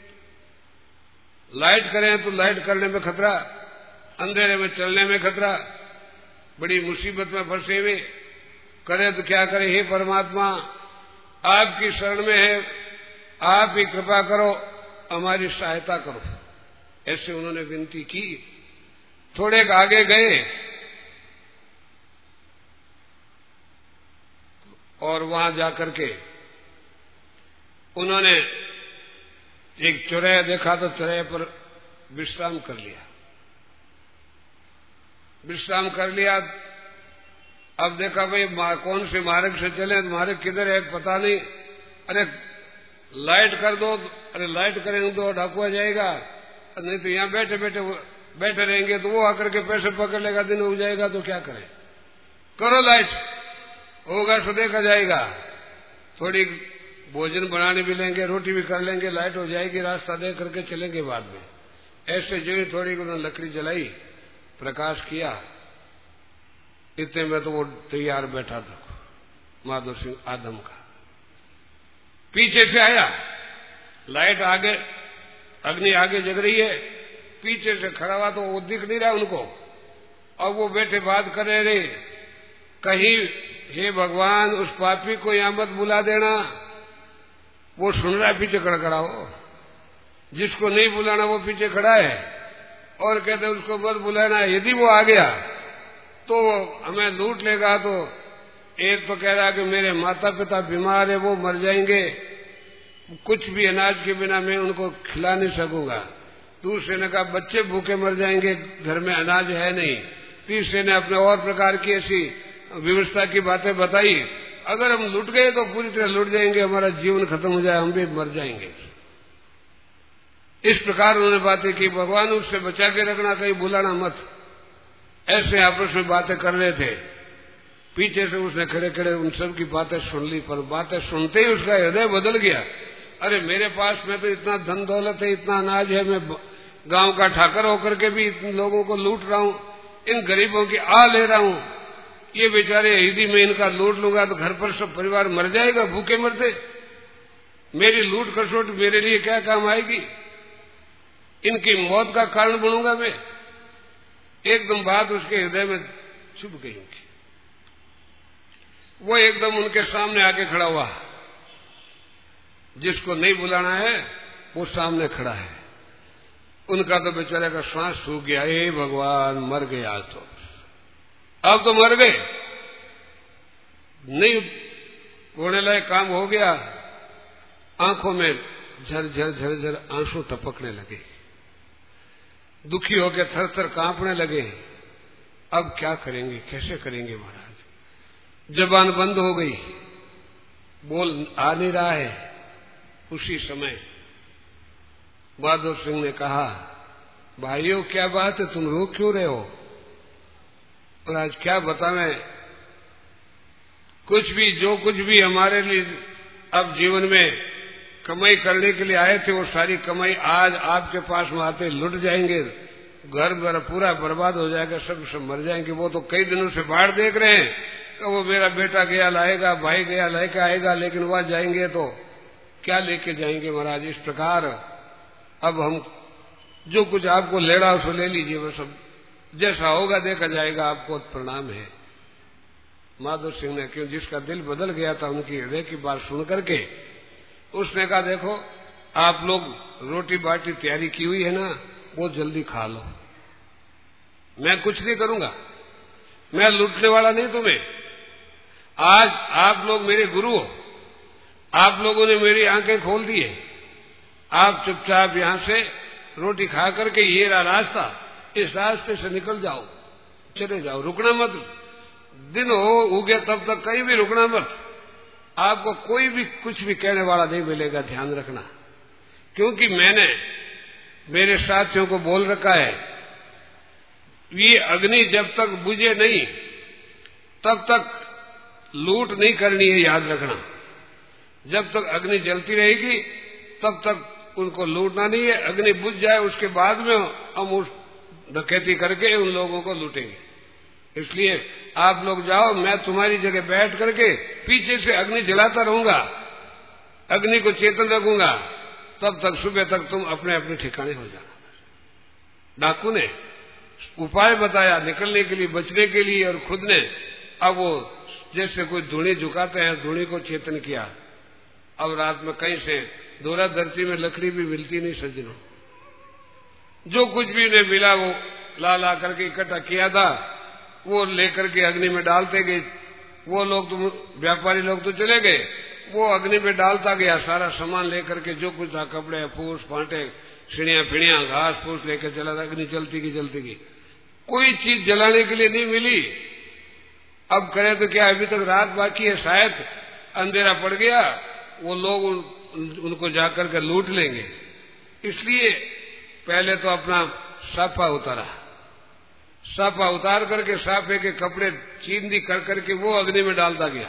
S1: लाइट करें तो लाइट करने में खतरा, अंधेरे में चलने में खतरा, बड़ी मुसीबत में फंसे हुए। करें तो क्या करें? हे परमात्मा, आपकी शरण में है, आप ही कृपा करो, हमारी सहायता करो। ऐसे उन्होंने विनती की। थोड़े आगे गए और वहां जाकर के उन्होंने एक चौराहा देखा तो चौराहे पर विश्राम कर लिया। विश्राम कर लिया। अब देखा भाई कौन से मार्ग से चले, मार्ग किधर है पता नहीं। अरे लाइट कर दो, अरे लाइट करेंगे तो डाकुआ जाएगा, नहीं तो यहां बैठे रहेंगे तो वो आकर के पैसे पकड़ लेगा, दिन हो जाएगा तो क्या करें? करो लाइट, होगा तो देखा जाएगा। थोड़ी भोजन बनाने भी लेंगे, रोटी भी कर लेंगे, लाइट हो जाएगी, रास्ता देख करके चलेंगे बाद में। ऐसे जो ही थोड़ी उन्होंने लकड़ी जलाई, प्रकाश किया, इतने में तो वो तैयार बैठा था माधो सिंह आदम का। पीछे से आया, लाइट आगे, अग्नि आगे जग रही है, पीछे से खड़ा हुआ तो वो दिख नहीं रहा उनको। अब वो बैठे बात कर रहे, कहीं हे भगवान उस पापी को यहां मत बुला देना। वो सुन रहा है, पीछे खड़ा हो। जिसको नहीं बुलाना वो पीछे खड़ा है और कहते उसको मत बुलाना, यदि वो आ गया तो हमें लूट लेगा। तो एक तो कह रहा कि मेरे माता पिता बीमार है, वो मर जाएंगे, कुछ भी अनाज के बिना मैं उनको खिला नहीं सकूंगा। दूसरे ने कहा बच्चे भूखे मर जाएंगे, घर में अनाज है नहीं। तीसरे ने अपने और प्रकार की ऐसी व्यवस्था की बातें बताई, अगर हम लुट गए तो पूरी तरह लुट जाएंगे, हमारा जीवन खत्म हो जाए, हम भी मर जाएंगे। इस प्रकार उन्होंने बातें की। भगवान उससे बचा के रखना, कहीं बुलाना मत। ऐसे आपस में बातें कर रहे थे। पीछे से उसने खड़े खड़े उन सब की बातें सुन ली, पर बातें सुनते ही उसका हृदय बदल गया। अरे मेरे पास में तो इतना धन दौलत है, इतना अनाज है, मैं गांव का ठाकर होकर के भी इन लोगों को लूट रहा हूं, इन गरीबों की आ ले रहा हूं। ये बेचारे यदि मैं इनका लूट लूंगा तो घर पर सब परिवार मर जाएगा, भूखे मरते। मेरी लूट खसोट मेरे लिए क्या काम आएगी? इनकी मौत का कारण बनूंगा मैं। एकदम बात उसके हृदय में छुप गई। वो एकदम उनके सामने आके खड़ा हुआ। जिसको नहीं बुलाना है वो सामने खड़ा है। उनका तो बेचारे का श्वास सूख गया। हे भगवान, मर गए आज तो, अब तो मर गए, नहीं होने लायक काम हो गया। आंखों में झरझर झरझर आंसू टपकने लगे, दुखी होकर थर थर कांपने लगे। अब क्या करेंगे, कैसे करेंगे महाराज? जबान बंद हो गई, बोल आ नहीं रहा है। उसी समय माधो सिंह ने कहा, भाइयों क्या बात है, तुम रो क्यों रहे हो? और आज क्या बतावें, कुछ भी जो कुछ भी हमारे लिए अब जीवन में कमाई करने के लिए आए थे, वो सारी कमाई आज आपके पास में आते लुट जाएंगे, घर पूरा बर्बाद हो जाएगा, सब मर जाएंगे। वो तो कई दिनों से बाढ़ देख रहे हैं कि वो मेरा बेटा गया लाएगा, भाई गया लेके आएगा, लेकिन वहां जाएंगे तो क्या लेके जाएंगे महाराज? इस प्रकार अब हम जो कुछ आपको लेना उसको ले लीजिए, वो सब जैसा होगा देखा जाएगा, आपको प्रणाम है। माधो सिंह ने, क्यों जिसका दिल बदल गया था उनकी हृदय की बात सुन करके, उसने कहा देखो आप लोग रोटी बाटी तैयारी की हुई है ना, वो जल्दी खा लो, मैं कुछ नहीं करूंगा, मैं लूटने वाला नहीं तुम्हें। आज आप लोग मेरे गुरु हो, आप लोगों ने मेरी आंखें खोल दी है। आप चुपचाप यहां से रोटी खा करके ये रहा रास्ता, इस रास्ते से निकल जाओ, चले जाओ, रुकना मत। दिन हो उगे तब तक कहीं भी रुकना मत। आपको कोई भी कुछ भी कहने वाला नहीं मिलेगा, ध्यान रखना। क्योंकि मैंने मेरे साथियों को बोल रखा है, ये अग्नि जब तक बुझे नहीं तब तक लूट नहीं करनी है, याद रखना। जब तक अग्नि जलती रहेगी तब तक उनको लूटना नहीं है। अग्नि बुझ जाए उसके बाद में हम उस डकैती करके उन लोगों को लूटेंगे। इसलिए आप लोग जाओ, मैं तुम्हारी जगह बैठ करके पीछे से अग्नि जलाता रहूंगा, अग्नि को चेतन रखूंगा, तब तक सुबह तक तुम अपने अपने ठिकाने हो जाना। डाकू ने उपाय बताया निकलने के लिए, बचने के लिए, और खुद ने अब वो जैसे कोई धूणी झुकाते हैं, धूणी को चेतन किया। अब रात में कहीं से दोरा धरती में लकड़ी भी मिलती नहीं सज्जनों, जो कुछ भी उन्हें मिला वो ला करके इकट्ठा किया था वो लेकर के अग्नि में डालते गए। वो लोग तो व्यापारी लोग तो चले गए, वो अग्नि में डालता गया सारा सामान लेकर के, जो कुछ था, कपड़े, फूस फांटे, सीढ़ियां फिड़ियां, घास फूस लेकर चला था। अग्नि चलती गई, कोई चीज जलाने के लिए नहीं मिली। अब करे तो क्या, अभी तक रात बाकी है, शायद अंधेरा पड़ गया, वो लोग उनको जाकर के लूट लेंगे। इसलिए पहले तो अपना साफा उतारा, साफा उतार करके साफे के कपड़े चींदी कर करके वो अग्नि में डालता गया।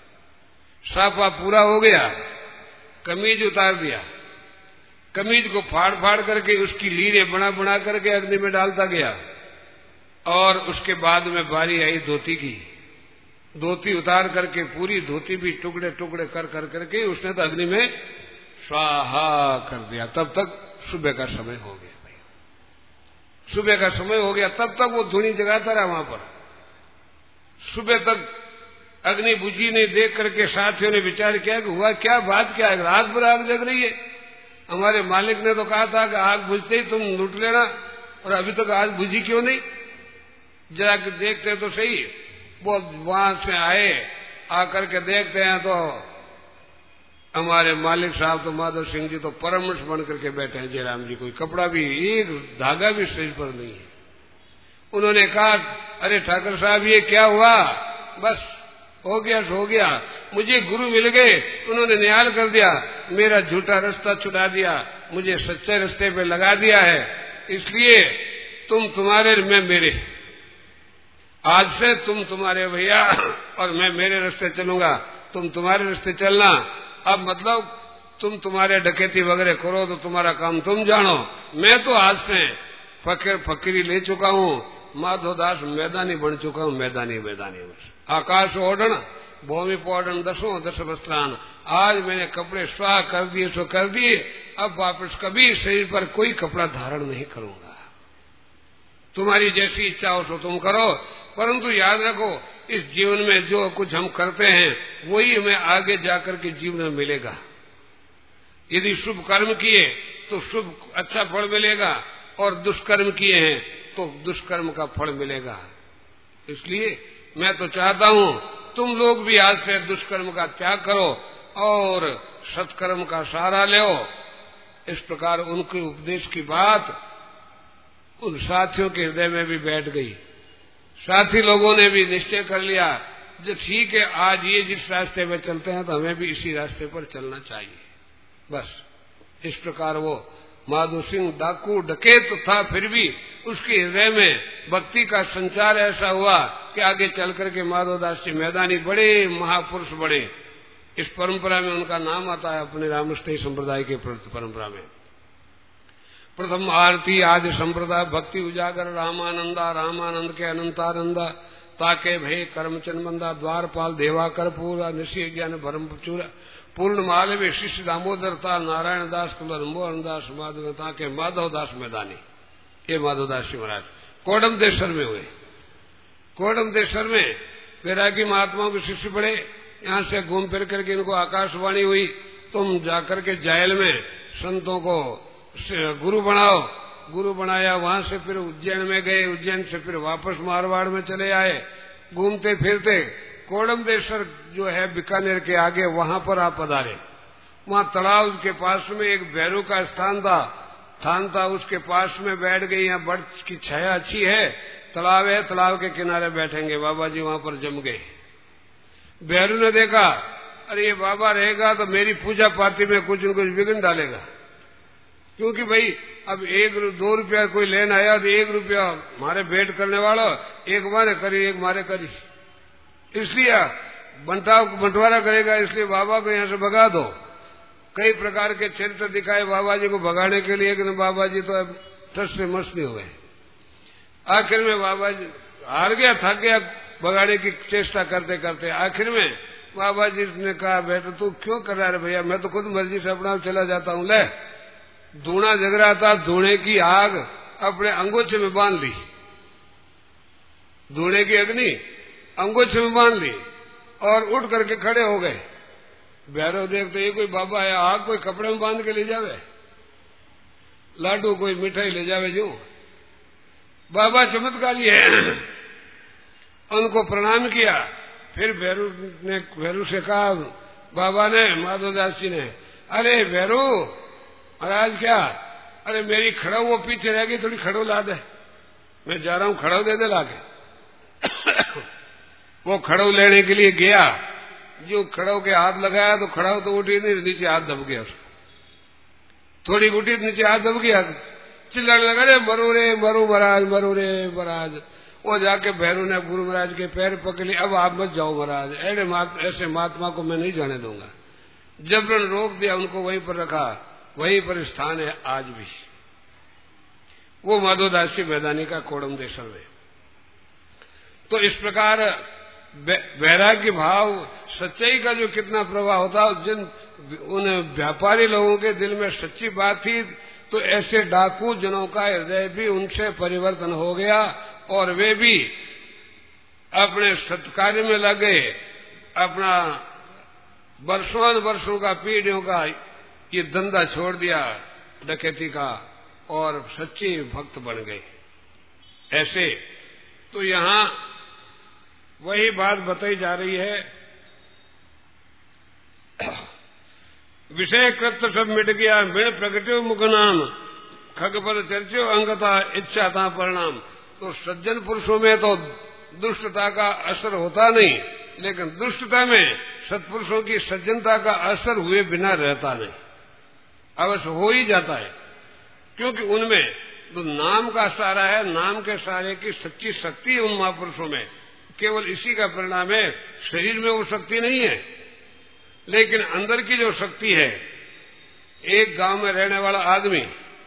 S1: साफा पूरा हो गया, कमीज उतार दिया, कमीज को फाड़ करके उसकी लीरें बना करके अग्नि में डालता गया। और उसके बाद में बारी आई धोती की। धोती उतार करके पूरी धोती भी टुकड़े कर करके उसने तो अग्नि में स्वाहा कर दिया। तब तक सुबह का समय हो गया भाई, सुबह का समय हो गया। तब तक वो धुनी जगाता रहा वहां पर। सुबह तक अग्नि बुझी नहीं, देख करके साथियों ने विचार किया कि हुआ क्या, बात क्या है, रात भर आग जग रही है। हमारे मालिक ने तो कहा था कि आग बुझते ही तुम लूट लेना, और अभी तक आग बुझी क्यों नहीं, जरा के देखते तो सही। वो वहां से आए, आकर के देखते हैं तो हमारे मालिक साहब तो माधव सिंह जी तो परमहंस बन करके बैठे हैं। जयराम जी कोई कपड़ा भी, एक धागा भी शरीर पर नहीं है। उन्होंने कहा, अरे ठाकर साहब ये क्या हुआ, बस हो गया सो गया, मुझे गुरु मिल गए, उन्होंने निहाल कर दिया, मेरा झूठा रास्ता छुड़ा दिया, मुझे सच्चे रास्ते पे लगा दिया है। इसलिए तुम तुम्हारे, मैं मेरे, आज से तुम तुम्हारे भैया और मैं मेरे रास्ते चलूंगा, तुम तुम्हारे रास्ते चलना। अब मतलब तुम तुम्हारे डकैती वगैरह करो तो तुम्हारा काम तुम जानो, मैं तो आज से फकीरी ले चुका हूं, माधोदास मैदानी बन चुका हूं, मैदानी बस। आकाश ओढ़न भूमि पोढ़न दस वस्त्रान, आज मैंने कपड़े स्वाह कर दिए सो कर दिए, अब वापस कभी शरीर पर कोई कपड़ा धारण नहीं करूंगा। तुम्हारी जैसी इच्छा हो सो तुम करो, परंतु याद रखो इस जीवन में जो कुछ हम करते हैं वही हमें आगे जाकर के जीवन में मिलेगा। यदि शुभ कर्म किए तो शुभ अच्छा फल मिलेगा, और दुष्कर्म किए हैं तो दुष्कर्म का फल मिलेगा। इसलिए मैं तो चाहता हूं तुम लोग भी आज से दुष्कर्म का त्याग करो और सत्कर्म का सहारा लो। इस प्रकार उनके उपदेश की बात उन साथियों के हृदय में भी बैठ गई। साथी लोगों ने भी निश्चय कर लिया, जो ठीक है आज ये जिस रास्ते में चलते हैं तो हमें भी इसी रास्ते पर चलना चाहिए। बस इस प्रकार वो माधो सिंह डाकू डकैत तो था, फिर भी उसके हृदय में भक्ति का संचार ऐसा हुआ कि आगे चल करके माधोदास जी मैदानी बड़े महापुरुष बने। इस परंपरा में उनका नाम आता है अपने रामस्थई संप्रदाय के परंपरा में। प्रथम आरती आदि संप्रदाय भक्ति उजागर रामानंदा, रामानंद के अनंतानंदा, ताके भय कर्मचन बंदा, द्वारपाल देवाकर पूरा, निशी ज्ञान भरम चूरा, पूर्ण मालवी शिष्य दामोदरता, नारायण दास कुलर मोहन दास माधवता के माधवदास मैदानी। ये माधवदास जी महाराज कोडमदेश्वर में हुए। कोडमदेश्वर में वैरागी महात्माओं के शिष्य पड़े। यहां से घूम फिर करके इनको आकाशवाणी हुई, तुम जाकर के जायल में संतों को गुरु बनाओ। गुरु बनाया, वहां से फिर उज्जैन में गए, उज्जैन से फिर वापस मारवाड़ में चले आए। घूमते फिरते कोडमदेश्वर जो है बीकानेर के आगे, वहां पर आप पधारे। वहां तालाब के पास में एक भैरू का स्थान था, उसके पास में बैठ गई। यहाँ बर्फ की छाया अच्छी है, तालाब है, तालाब के किनारे बैठेंगे। बाबा जी वहां पर जम गए। भैरू ने देखा, अरे ये बाबा रहेगा तो मेरी पूजा पार्टी में कुछ न कुछ विघ्न डालेगा, क्योंकि भाई अब 1-2 रुपया कोई लेन आया तो 1 रुपया हमारे भेंट करने वाला, एक मारे करी एक मारे करी। इसलिए बंटवारा करेगा, इसलिए बाबा को यहां से भगा दो। कई प्रकार के चरित्र दिखाए बाबा जी को भगाने के लिए, लेकिन बाबा जी तो अब टस से मस नहीं हुए। आखिर में बाबा जी हार गया, थक गया भगाने की चेष्टा करते करते। आखिर में बाबा जी ने कहा, बेटा तू क्यों कर रहा है भैया, मैं तो खुद मर्जी से अपना चला जाता हूं। ले, धूणा जग रहा था, धूणे की आग अपने अंगोछे में बांध ली, धूणे की अग्नि अंगोछे में बांध ली और उठ करके खड़े हो गए। भैरव देखते ये कोई बाबा है, आग कोई कपड़े में बांध के ले जावे, लाडू कोई मिठाई ले जावे जो। बाबा चमत्कारी है। उनको प्रणाम किया। फिर भैरू से कहा, बाबा ने, माधवदास जी ने, अरे भैरू महाराज क्या, अरे मेरी खड़ो वो पीछे रह गई, थोड़ी खड़ो ला दे, मैं जा रहा हूं, खड़ो दे दे लाके। वो खड़ो लेने के लिए गया, जो खड़ो के हाथ लगाया तो खड़ो तो उठी नहीं, नीचे हाथ दब गया उसको। थोड़ी उठी नीचे हाथ दब गया, चिल्लाने लगा, अरे मरू रे मरू महाराज, मरू रे महाराज। वो जाके भैरू ने गुरु महाराज के पैर पकड़ लिए, अब आप मत जाओ महाराज, ऐसे महात्मा को मैं नहीं जाने दूंगा। जबरन रोक दिया, उनको वहीं पर रखा, वहीं पर स्थान है आज भी। वो माधवदासी मैदानी का कोड़म देशर में। तो इस प्रकार वैराग्य भाव, सच्चाई का जो कितना प्रभाव होता है, जिन उन व्यापारी लोगों के दिल में सच्ची बात थी, तो ऐसे डाकू जनों का हृदय भी उनसे परिवर्तन हो गया और वे भी अपने सत्कार्य में लगे, अपना वर्षों का पीढ़ियों का ये धंधा छोड़ दिया डकैती का और सच्चे भक्त बन गए। ऐसे तो यहां वही बात बताई जा रही है, विषय कृत्य सब मिट गया, बिन प्रगट्यो मुख नाम, खगपद चर्चो अंगता इच्छा था परिणाम। तो सज्जन पुरुषों में तो दुष्टता का असर होता नहीं, लेकिन दुष्टता में सत्पुरुषों की सज्जनता का असर हुए बिना रहता नहीं, अवश्य हो ही जाता है। क्योंकि उनमें तो नाम का सहारा है, नाम के सहारे की सच्ची शक्ति है उन महापुरुषों में। केवल इसी का परिणाम है, शरीर में वो शक्ति नहीं है, लेकिन अंदर की जो शक्ति है। एक गांव में रहने वाला आदमी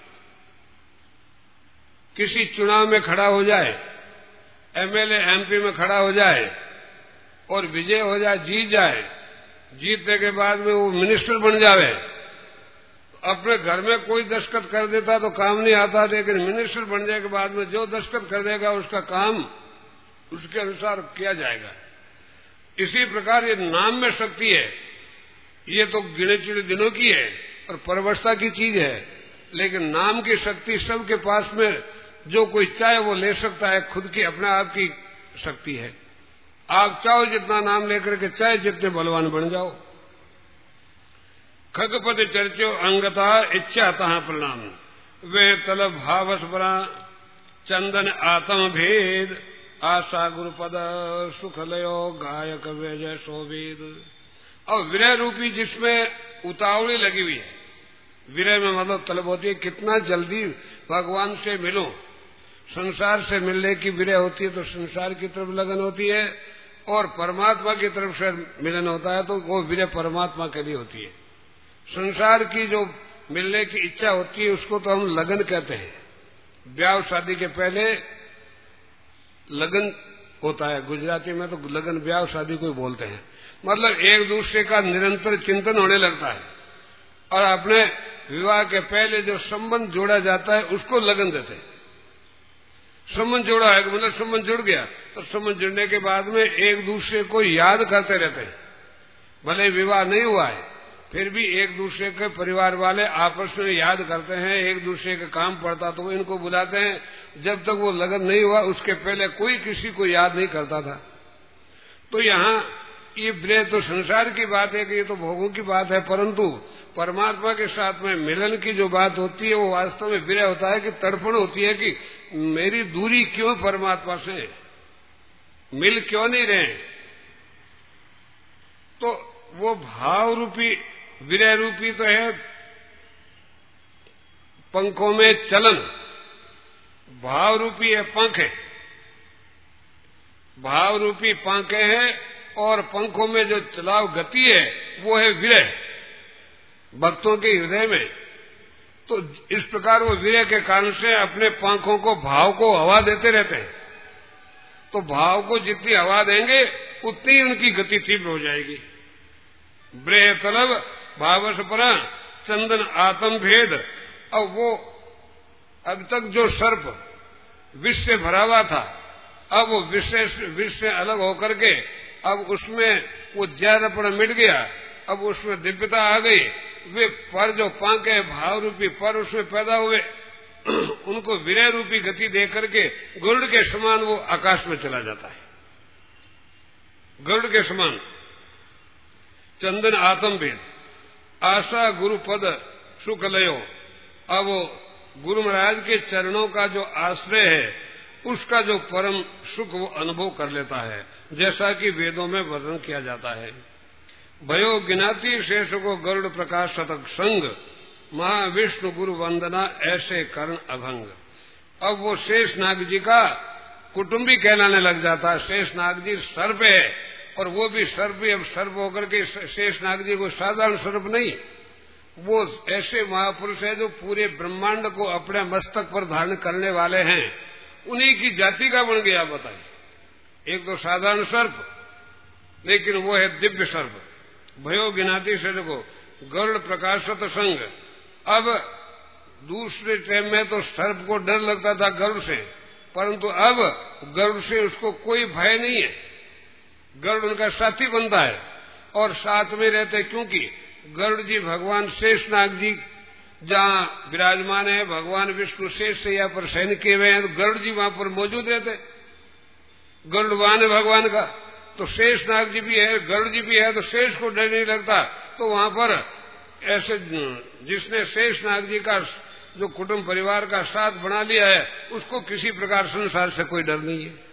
S1: किसी चुनाव में खड़ा हो जाए, एमएलए एमपी में खड़ा हो जाए और विजय हो जाए, जीत जाए, जीतने के बाद में वो मिनिस्टर बन जावे, अपने घर में कोई दस्तखत कर देता तो काम नहीं आता, लेकिन मिनिस्टर बनने के बाद में जो दस्तखत कर देगा उसका काम उसके अनुसार किया जाएगा। इसी प्रकार ये नाम में शक्ति है। ये तो गिने चुने दिनों की है और परवर्षता की चीज है, लेकिन नाम की शक्ति सबके पास में जो कोई चाहे वो ले सकता है, खुद की अपने आप की शक्ति है। आप चाहो जितना नाम लेकर के चाहे जितने बलवान बन जाओ। खगपद चर्चो अंगता इच्छा तहा प्रणाम, वे तलब भावस बरा चंदन आत्म भेद, आशा गुरुपद सुख लयो गायक वैजय शोभेद। और विरह रूपी जिसमें उतावली लगी हुई है, विरह में मतलब तलब होती है कितना जल्दी भगवान से मिलो। संसार से मिलने की विरह होती है तो संसार की तरफ लगन होती है, और परमात्मा की तरफ से मिलन होता है तो वो विरह परमात्मा के लिए होती है। संसार की जो मिलने की इच्छा होती है उसको तो हम लगन कहते हैं। ब्याह शादी के पहले लगन होता है, गुजराती में तो लगन ब्याह शादी को बोलते हैं। मतलब एक दूसरे का निरंतर चिंतन होने लगता है, और अपने विवाह के पहले जो संबंध जोड़ा जाता है उसको लगन देते हैं। संबंध जोड़ा है मतलब संबंध जुड़ गया, तो संबंध जुड़ने के बाद में एक दूसरे को याद करते रहते हैं। भले विवाह नहीं हुआ है फिर भी एक दूसरे के परिवार वाले आपस में याद करते हैं, एक दूसरे का काम पड़ता तो वो इनको बुलाते हैं। जब तक वो लगन नहीं हुआ उसके पहले कोई किसी को याद नहीं करता था। तो यहाँ ये विरह तो संसार की बात है कि ये तो भोगों की बात है, परंतु परमात्मा के साथ में मिलन की जो बात होती है वो वास्तव में विरह होता है कि तड़पण होती है कि मेरी दूरी क्यों परमात्मा से, मिल क्यों नहीं रहे। तो वो भाव रूपी विरह रूपी तो है पंखों में चलन, भाव रूपी है पंख है, भाव रूपी पंख है और पंखों में जो चलाव गति है वो है विरह भक्तों के हृदय में। तो इस प्रकार वो विरह के कारण से अपने पंखों को भाव को हवा देते रहते हैं। तो भाव को जितनी हवा देंगे उतनी उनकी गति तीव्र हो जाएगी। ब्रेह तलब भावस पर चंदन आत्म भेद। अब वो अब तक जो सर्प विष से भरा हुआ था, अब वो विष से अलग होकर के अब उसमें वो जहरपन मिट गया, अब उसमें दिव्यता आ गई। वे पर जो पांके भाव रूपी पर उसमें पैदा हुए उनको विरह रूपी गति दे करके गरुड़ के समान वो आकाश में चला जाता है। गरुड़ के समान चंदन आत्म भेद आशा गुरु पद सुख लयो। अब वो गुरु महाराज के चरणों का जो आश्रय है उसका जो परम सुख वो अनुभव कर लेता है, जैसा कि वेदों में वर्णन किया जाता है। भयो गिनाती शेष को गरुड़ प्रकाश शतक संग महाविष्णु गुरु वंदना ऐसे कर्ण अभंग। अब वो शेष नाग जी का कुटुंबी कहलाने लग जाता है। शेष नाग जी सर्प है और वो भी सर्प ही अब सर्प होकर के शेष नाग जी को साधारण सर्प नहीं, वो ऐसे महापुरुष है जो पूरे ब्रह्मांड को अपने मस्तक पर धारण करने वाले हैं। उन्हीं की जाति का बन गया। बताइए, एक तो साधारण सर्प लेकिन वो है दिव्य सर्प। भयो गिनाती से देखो गरुड़ प्रकाशत संग। अब दूसरे टाइम में तो सर्प को डर लगता था गरुड़ से, परंतु अब गरुड़ से उसको कोई भय नहीं है। गरुड़ उनका साथी बनता है और साथ में रहते, क्योंकि गरुड़ जी भगवान शेषनाग जी जहां विराजमान है, भगवान विष्णु शेष सैया पर शयन किए हुए हैं, तो गरुड़ जी वहां पर मौजूद रहते। गरुड़ वाहन है भगवान का, तो शेषनाग जी भी है, गरुड़ जी भी है, तो शेष को डर नहीं लगता। तो वहां पर ऐसे जिसने शेषनाग जी का जो कुटुंब परिवार का साथ बना लिया है उसको किसी प्रकार संसार से कोई डर नहीं है।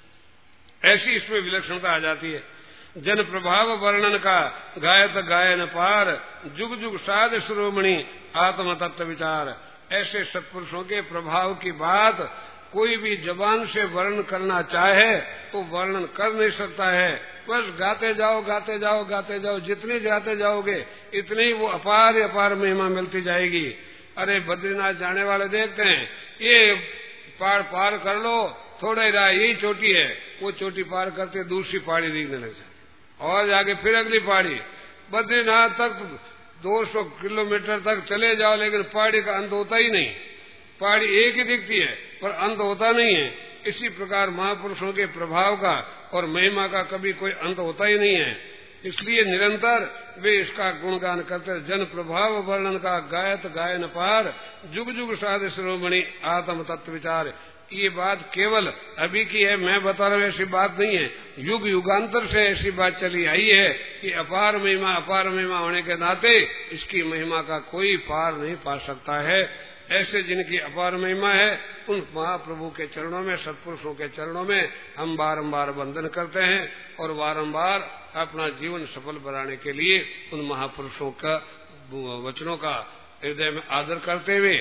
S1: ऐसी इसमें विलक्षणता आ जाती है। जन प्रभाव वर्णन का गायत गायन पार जुग जुग साध शिरोमणि आत्म तत्व विचार। ऐसे सत्पुरुषों के प्रभाव की बात कोई भी जबान से वर्णन करना चाहे तो वर्णन कर नहीं सकता है। बस गाते जाओ गाते जाओ गाते जाओ, जितनी गाते जाओगे इतनी वो अपार अपार महिमा मिलती जाएगी। अरे बद्रीनाथ जाने वाले देखते हैं, ये पहाड़ पार कर लो, थोड़ा ही रहा, यही चोटी है, वो चोटी पार करते दूसरी पहाड़ी दिखने लग जाती और जाके फिर अगली पहाड़ी। बद्रीनाथ तक 200 किलोमीटर तक चले जाओ लेकिन पहाड़ी का अंत होता ही नहीं। पहाड़ी एक ही दिखती है पर अंत होता नहीं है। इसी प्रकार महापुरुषों के प्रभाव का और महिमा का कभी कोई अंत होता ही नहीं है। इसलिए निरंतर वे इसका गुणगान करते। जन प्रभाव वर्णन का गायत गायन पार जुग जुग साध शिरोमणि आत्म तत्व विचार। ये बात केवल अभी की है, मैं बता रहा हूं, ऐसी बात नहीं है। युग युगांतर से ऐसी बात चली आई है कि अपार महिमा होने के नाते इसकी महिमा का कोई पार नहीं पा सकता है। ऐसे जिनकी अपार महिमा है उन महाप्रभु के चरणों में, सत्पुरुषों के चरणों में हम बारंबार वंदन करते हैं और बारंबार अपना जीवन सफल बनाने के लिए उन महापुरुषों का वचनों का हृदय में आदर करते हुए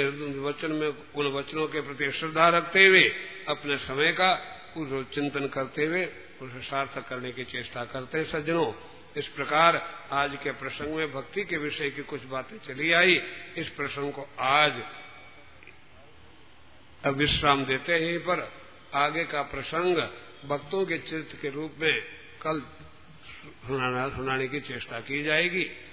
S1: उन वचनों के प्रति श्रद्धा रखते हुए अपने समय का चिंतन करते हुए उसे सार्थक करने की चेष्टा करते हैं। सज्जनों, इस प्रकार आज के प्रसंग में भक्ति के विषय की कुछ बातें चली आई। इस प्रसंग को आज अब विश्राम देते हैं। यहीं पर आगे का प्रसंग भक्तों के चरित्र के रूप में कल सुनाने की चेष्टा की जाएगी।